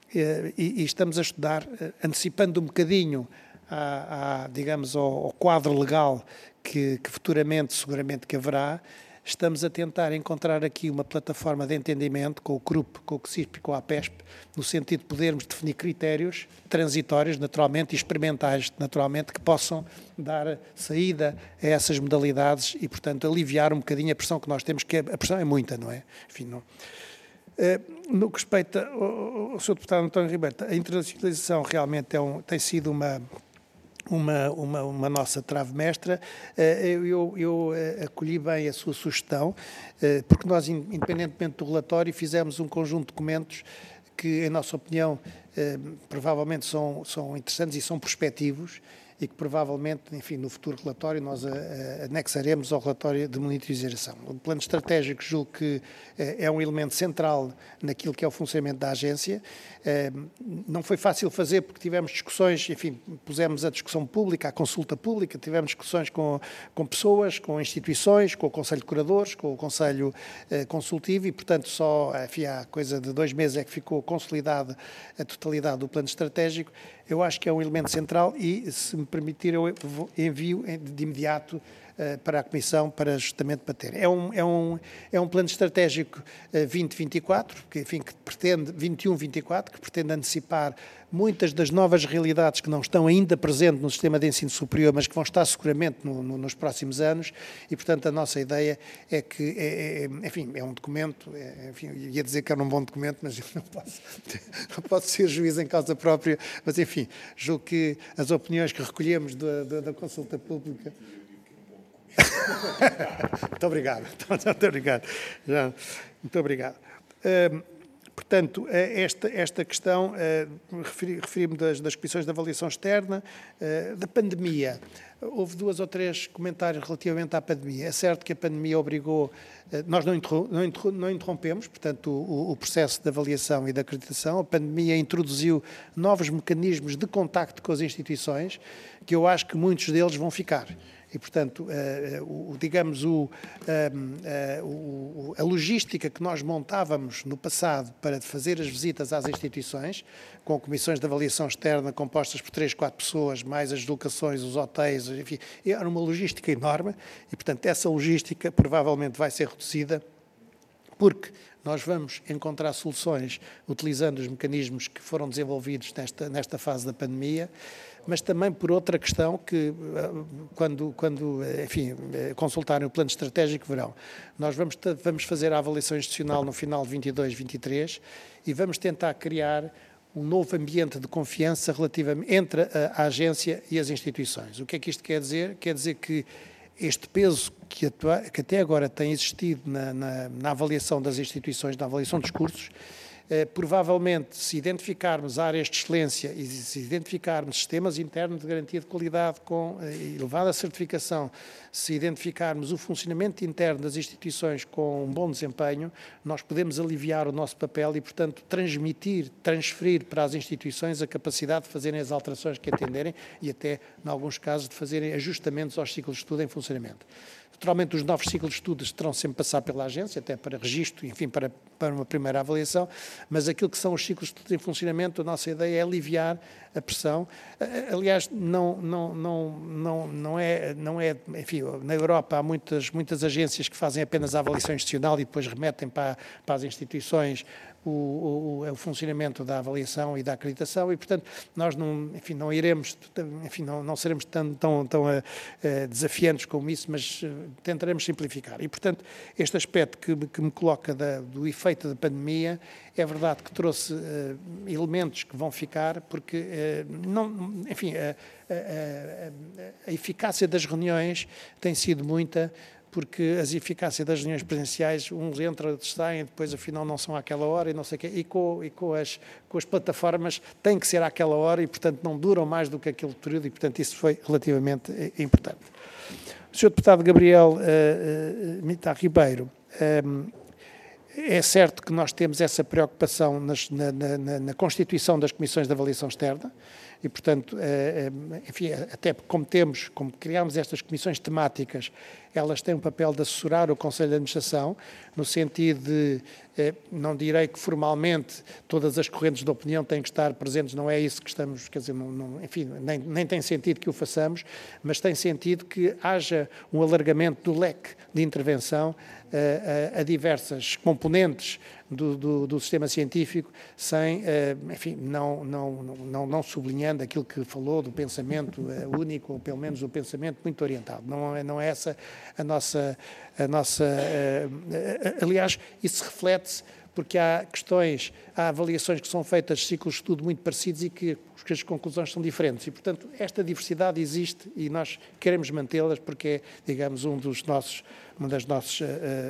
E, e estamos a estudar, antecipando um bocadinho a, a, digamos, ao, ao quadro legal que, que futuramente seguramente que haverá, estamos a tentar encontrar aqui uma plataforma de entendimento com o C R U P, com o C S I P e com a APESP, no sentido de podermos definir critérios transitórios, naturalmente, e experimentais, naturalmente, que possam dar saída a essas modalidades e, portanto, aliviar um bocadinho a pressão que nós temos, que a pressão é muita, não é? Enfim, não... No que respeita ao, ao senhor Deputado António Ribeiro, a internacionalização realmente é um, tem sido uma... Uma, uma, uma nossa trave mestra. Eu, eu, eu acolhi bem a sua sugestão, porque nós, independentemente do relatório, fizemos um conjunto de documentos que, em nossa opinião, provavelmente são, são interessantes e são prospectivos e que provavelmente, enfim, no futuro relatório nós a, a, anexaremos ao relatório de monitorização. O plano estratégico julgo que é um elemento central naquilo que é o funcionamento da agência. Não foi fácil fazer porque tivemos discussões, enfim, pusemos a discussão pública, a consulta pública, tivemos discussões com, com pessoas, com instituições, com o Conselho de Curadores, com o Conselho Consultivo e, portanto, só, enfim, há coisa de dois meses é que ficou consolidada a totalidade do plano estratégico. Eu acho que é um elemento central e, se me permitir, eu envio de imediato uh, para a Comissão para justamente bater. É um, é um, é um plano estratégico uh, vinte vinte e quatro, que, enfim, que pretende, vinte e um vinte e quatro, que pretende antecipar muitas das novas realidades que não estão ainda presentes no sistema de ensino superior, mas que vão estar seguramente no, no, nos próximos anos e, portanto, a nossa ideia é que, é, é, enfim, é um documento, é, enfim, ia dizer que era um bom documento, mas eu não posso, não posso ser juiz em causa própria, mas, enfim, julgo que as opiniões que recolhemos da, da, da consulta pública... Muito obrigado, muito obrigado, já, muito obrigado. Um, Portanto, esta, esta questão, referi, referi-me das, das comissões de avaliação externa, da pandemia. Houve duas ou três comentários relativamente à pandemia. É certo que a pandemia obrigou, nós não, interrom, não, interrom, não interrompemos, portanto, o, o processo de avaliação e de acreditação. A pandemia introduziu novos mecanismos de contacto com as instituições, que eu acho que muitos deles vão ficar. E, portanto, uh, o, digamos, o, uh, uh, o, a logística que nós montávamos no passado para fazer as visitas às instituições, com comissões de avaliação externa compostas por três, quatro pessoas, mais as deslocações, os hotéis, enfim, era uma logística enorme e, portanto, essa logística provavelmente vai ser reduzida porque nós vamos encontrar soluções utilizando os mecanismos que foram desenvolvidos nesta, nesta fase da pandemia, mas também por outra questão que, quando, quando enfim, consultarem o plano estratégico, verão. Nós vamos, vamos fazer a avaliação institucional no final de vinte e dois, vinte e três e vamos tentar criar um novo ambiente de confiança relativamente entre a, a agência e as instituições. O que é que isto quer dizer? Quer dizer que este peso que, atua, que até agora tem existido na, na, na avaliação das instituições, na avaliação dos cursos, eh, provavelmente, se identificarmos áreas de excelência e se identificarmos sistemas internos de garantia de qualidade com eh, elevada certificação, se identificarmos o funcionamento interno das instituições com um bom desempenho, nós podemos aliviar o nosso papel e, portanto, transmitir, transferir para as instituições a capacidade de fazerem as alterações que entenderem e até, em alguns casos, de fazerem ajustamentos aos ciclos de estudo em funcionamento. Naturalmente, os novos ciclos de estudos terão sempre de passar pela agência, até para registro, enfim, para, para uma primeira avaliação, mas aquilo que são os ciclos de estudo em funcionamento, a nossa ideia é aliviar a pressão. Aliás, não, não, não, não, não, é, não é, enfim, na Europa há muitas, muitas agências que fazem apenas a avaliação institucional e depois remetem para, para as instituições o, o, o funcionamento da avaliação e da acreditação e, portanto, nós não, enfim, não iremos, enfim, não, não seremos tão, tão, tão uh, uh, desafiantes como isso, mas uh, tentaremos simplificar. E, portanto, este aspecto que, que me coloca da, do efeito da pandemia, é verdade que trouxe uh, elementos que vão ficar, porque, uh, não, enfim, a, a, a, a eficácia das reuniões tem sido muita, porque as eficácias das reuniões presenciais, uns entram, outros saem, depois afinal não são àquela hora e não sei o quê, e com, e com, as, com as plataformas tem que ser àquela hora e, portanto, não duram mais do que aquele período e, portanto, isso foi relativamente importante. O senhor Deputado Gabriel uh, uh, Mita Ribeiro, um, é certo que nós temos essa preocupação nas, na, na, na constituição das comissões de avaliação externa. e, portanto, enfim, até como temos, como criámos estas comissões temáticas, elas têm um papel de assessorar o Conselho de Administração, no sentido de, não direi que formalmente todas as correntes de opinião têm que estar presentes, não é isso que estamos, quer dizer, não, não, enfim, nem, nem tem sentido que o façamos, mas tem sentido que haja um alargamento do leque de intervenção a, a, a diversas componentes do, do, do sistema científico, sem, enfim, não, não, não, não sublinhando aquilo que falou do pensamento único, ou pelo menos o pensamento muito orientado. Não é, não é essa a nossa, a nossa aliás, isso reflete-se porque há questões, há avaliações que são feitas de ciclos de estudo muito parecidos e que, que as conclusões são diferentes. E, portanto, esta diversidade existe e nós queremos mantê-las porque é, digamos, um dos nossos, uma das nossas,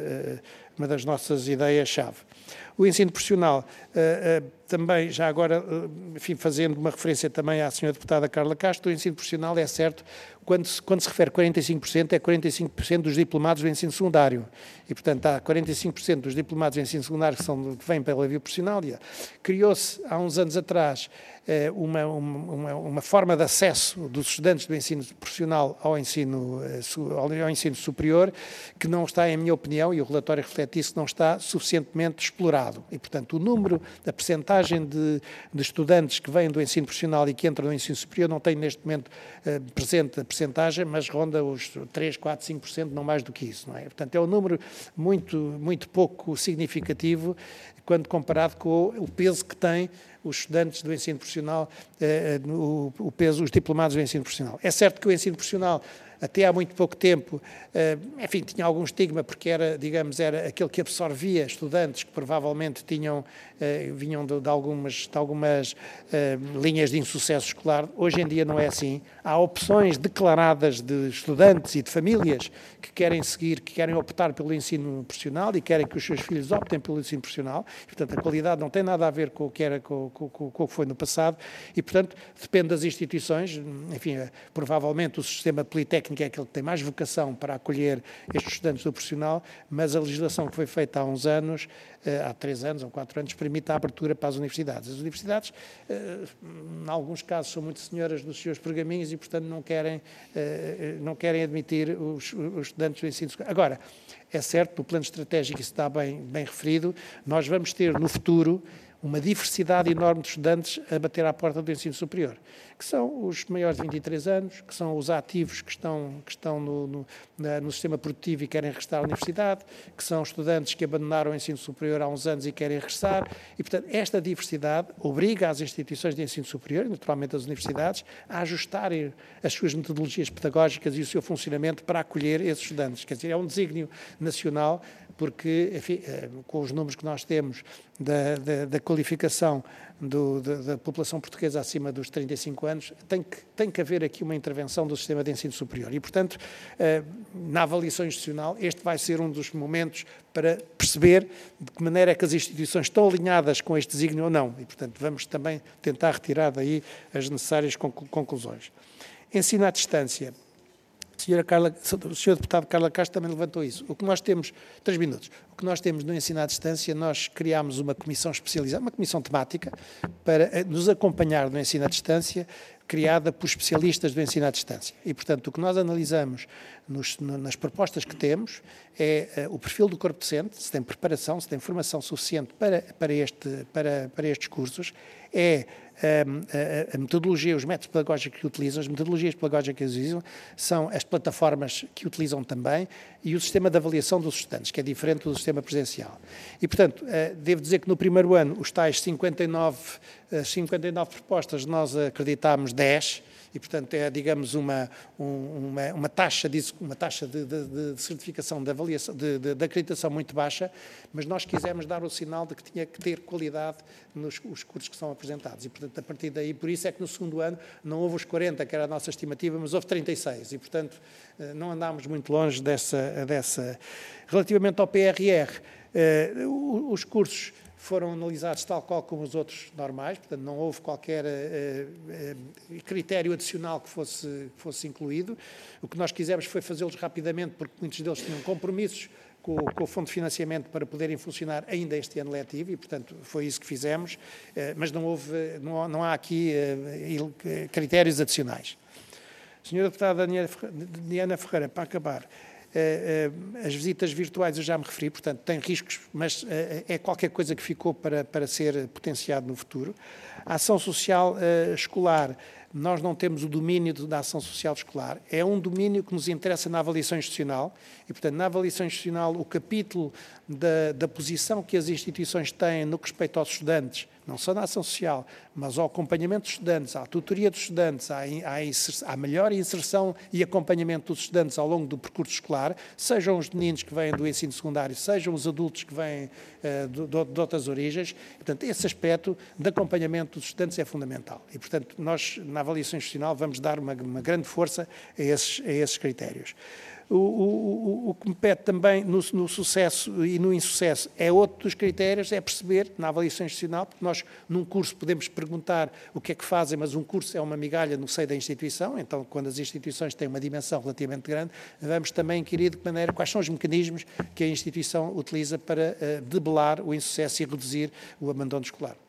uma das nossas ideias-chave. O ensino profissional, também, já agora, enfim, fazendo uma referência também à senhora deputada Carla Castro, o ensino profissional é certo, quando se, quando se refere a quarenta e cinco por cento, é quarenta e cinco por cento dos diplomados do ensino secundário. E, portanto, há quarenta e cinco por cento dos diplomados do ensino secundário que, são, que vêm pela via profissional. Criou-se, há uns anos atrás, uma, uma, uma forma de acesso dos estudantes do ensino profissional ao ensino, ao ensino superior, que não está, em minha opinião, e o relatório reflete isso, não está suficientemente explorado. E, portanto, o número, a percentagem de, de estudantes que vêm do ensino profissional e que entram no ensino superior, não tem neste momento eh, presente a percentagem, mas ronda os três, quatro, cinco por cento, não mais do que isso, não é? Portanto, é um número muito, muito pouco significativo quando comparado com o peso que têm os estudantes do ensino profissional, eh, o, o peso, os diplomados do ensino profissional. É certo que o ensino profissional, até há muito pouco tempo, enfim, tinha algum estigma porque era, digamos, era aquele que absorvia estudantes que provavelmente tinham, vinham de, de algumas, de algumas uh, linhas de insucesso escolar. Hoje em dia não é assim. Há opções declaradas de estudantes e de famílias que querem seguir, que querem optar pelo ensino profissional e querem que os seus filhos optem pelo ensino profissional. Portanto, a qualidade não tem nada a ver com o que era, com, com, com, com o que foi no passado e, portanto, depende das instituições. Enfim, provavelmente o sistema politécnico que é aquele que tem mais vocação para acolher estes estudantes do profissional, mas a legislação que foi feita há uns anos, há três anos ou quatro anos, permite a abertura para as universidades. As universidades, em alguns casos, são muito senhoras dos seus pergaminhos e, portanto, não querem, não querem admitir os, os estudantes do ensino secundário. Agora, é certo, no plano estratégico isso está bem, bem referido, nós vamos ter no futuro uma diversidade enorme de estudantes a bater à porta do ensino superior, que são os maiores de vinte e três anos, que são os ativos que estão, que estão no, no, na, no sistema produtivo e querem regressar à universidade, que são estudantes que abandonaram o ensino superior há uns anos e querem regressar, e, portanto, esta diversidade obriga as instituições de ensino superior, naturalmente as universidades, a ajustarem as suas metodologias pedagógicas e o seu funcionamento para acolher esses estudantes. Quer dizer, é um desígnio nacional, porque, enfim, com os números que nós temos da, da, da qualificação do, da, da população portuguesa acima dos trinta e cinco anos, tem que, tem que haver aqui uma intervenção do sistema de ensino superior. E, portanto, na avaliação institucional, este vai ser um dos momentos para perceber de que maneira é que as instituições estão alinhadas com este desígnio ou não. E, portanto, vamos também tentar retirar daí as necessárias conclusões. Ensino à distância. A senhora Carla, o senhor deputado Carla Castro também levantou isso. O que nós temos, três minutos, o que nós temos no ensino à distância, nós criámos uma comissão especializada, uma comissão temática, para nos acompanhar no ensino à distância, criada por especialistas do ensino à distância. E, portanto, o que nós analisamos nos, nas propostas que temos é uh, o perfil do corpo docente, se tem preparação, se tem formação suficiente para, para, este, para, para estes cursos, é a, a, a metodologia, os métodos pedagógicos que utilizam, as metodologias pedagógicas que utilizam, são as plataformas que utilizam também e o sistema de avaliação dos estudantes, que é diferente do sistema presencial. E, portanto, uh, devo dizer que no primeiro ano, os tais cinquenta e nove, uh, cinquenta e nove propostas, nós acreditámos dez, e, portanto, é, digamos, uma, uma, uma taxa, de, uma taxa de, de, de certificação, de avaliação, de, de, de acreditação muito baixa, mas nós quisemos dar o sinal de que tinha que ter qualidade nos os cursos que são apresentados. E, portanto, a partir daí, por isso é que no segundo ano não houve os quarenta, que era a nossa estimativa, mas houve trinta e seis. E, portanto, não andámos muito longe dessa... dessa. Relativamente ao P R R, os cursos foram analisados tal qual como os outros normais, portanto não houve qualquer uh, uh, critério adicional que fosse, fosse incluído. O que nós quisemos foi fazê-los rapidamente, porque muitos deles tinham compromissos com, com o Fundo de Financiamento para poderem funcionar ainda este ano letivo e, portanto, foi isso que fizemos, uh, mas não, houve, não, não há aqui uh, critérios adicionais. Senhora Deputada Diana Ferreira, para acabar, as visitas virtuais eu já me referi, portanto, tem riscos, mas é qualquer coisa que ficou para, para ser potenciado no futuro. A ação social escolar, nós não temos o domínio da ação social escolar, é um domínio que nos interessa na avaliação institucional e, portanto, na avaliação institucional, o capítulo da, da posição que as instituições têm no que respeita aos estudantes, não só na ação social, mas ao acompanhamento dos estudantes, à tutoria dos estudantes, à, à, à melhor inserção e acompanhamento dos estudantes ao longo do percurso escolar, sejam os meninos que vêm do ensino secundário, sejam os adultos que vêm uh, de, de outras origens. Portanto, esse aspecto de acompanhamento dos estudantes é fundamental. E, portanto, nós, na avaliação institucional, vamos dar uma, uma grande força a esses, a esses critérios. O, o, o que me pede também no, no sucesso e no insucesso é outro dos critérios, é perceber, na avaliação institucional, porque nós num curso podemos perguntar o que é que fazem, mas um curso é uma migalha no seio da instituição, então quando as instituições têm uma dimensão relativamente grande, vamos também inquirir de que maneira, quais são os mecanismos que a instituição utiliza para uh, debelar o insucesso e reduzir o abandono escolar.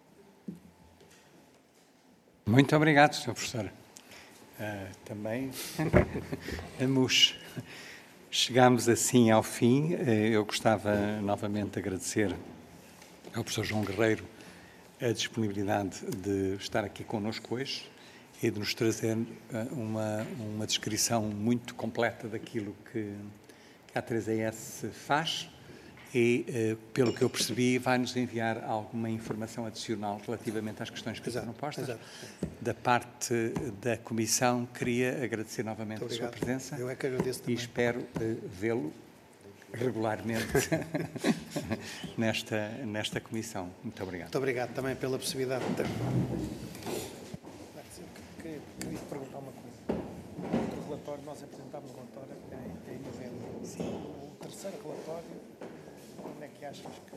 Muito obrigado, senhor Professor. Uh, também vamos... Chegámos assim ao fim. Eu gostava novamente de agradecer ao professor João Guerreiro a disponibilidade de estar aqui connosco hoje e de nos trazer uma, uma descrição muito completa daquilo que a A três E S faz e, pelo que eu percebi, vai-nos enviar alguma informação adicional relativamente às questões que foram postas. Exato. Da parte da Comissão, queria agradecer novamente a sua presença. Eu é que agradeço também. E espero uh, vê-lo regularmente nesta, nesta Comissão. Muito obrigado. Muito obrigado também pela possibilidade de ter. Queria, queria perguntar uma coisa. O relatório, nós apresentámos o relatório em, em novembro. Sim. O terceiro relatório, onde é que achas que...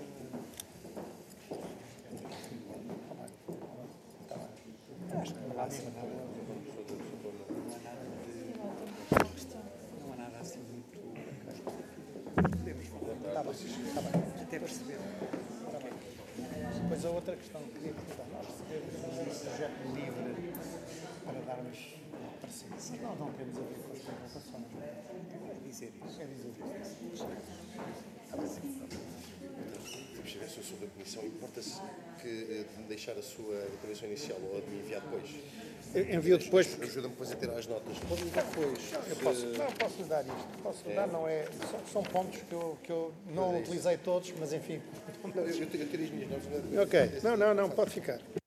Acho que não há nada. Não há nada assim muito... Podemos falar. Está bem, está bem. Até perceber. Está bem. Depois a outra questão que queria perguntar. Nós recebemos um projeto livre para darmos parecer. Mas nós não temos a ver com as contratações. É dizer isso. É dizer isso. Está bem. Vamos saber se eu sou da Comissão. Importa-se que de deixar a sua declaração inicial ou de me enviar depois? Envio depois. Porque... Ajuda-me depois a tirar as notas. Pode enviar depois. Eu posso, não, eu posso lhe dar isto. Posso lhe dar, não é. São, são pontos que eu, que eu não é utilizei todos, mas enfim. Não, eu, eu tirei as minhas notas. Ok. Não, não, não, pode ficar.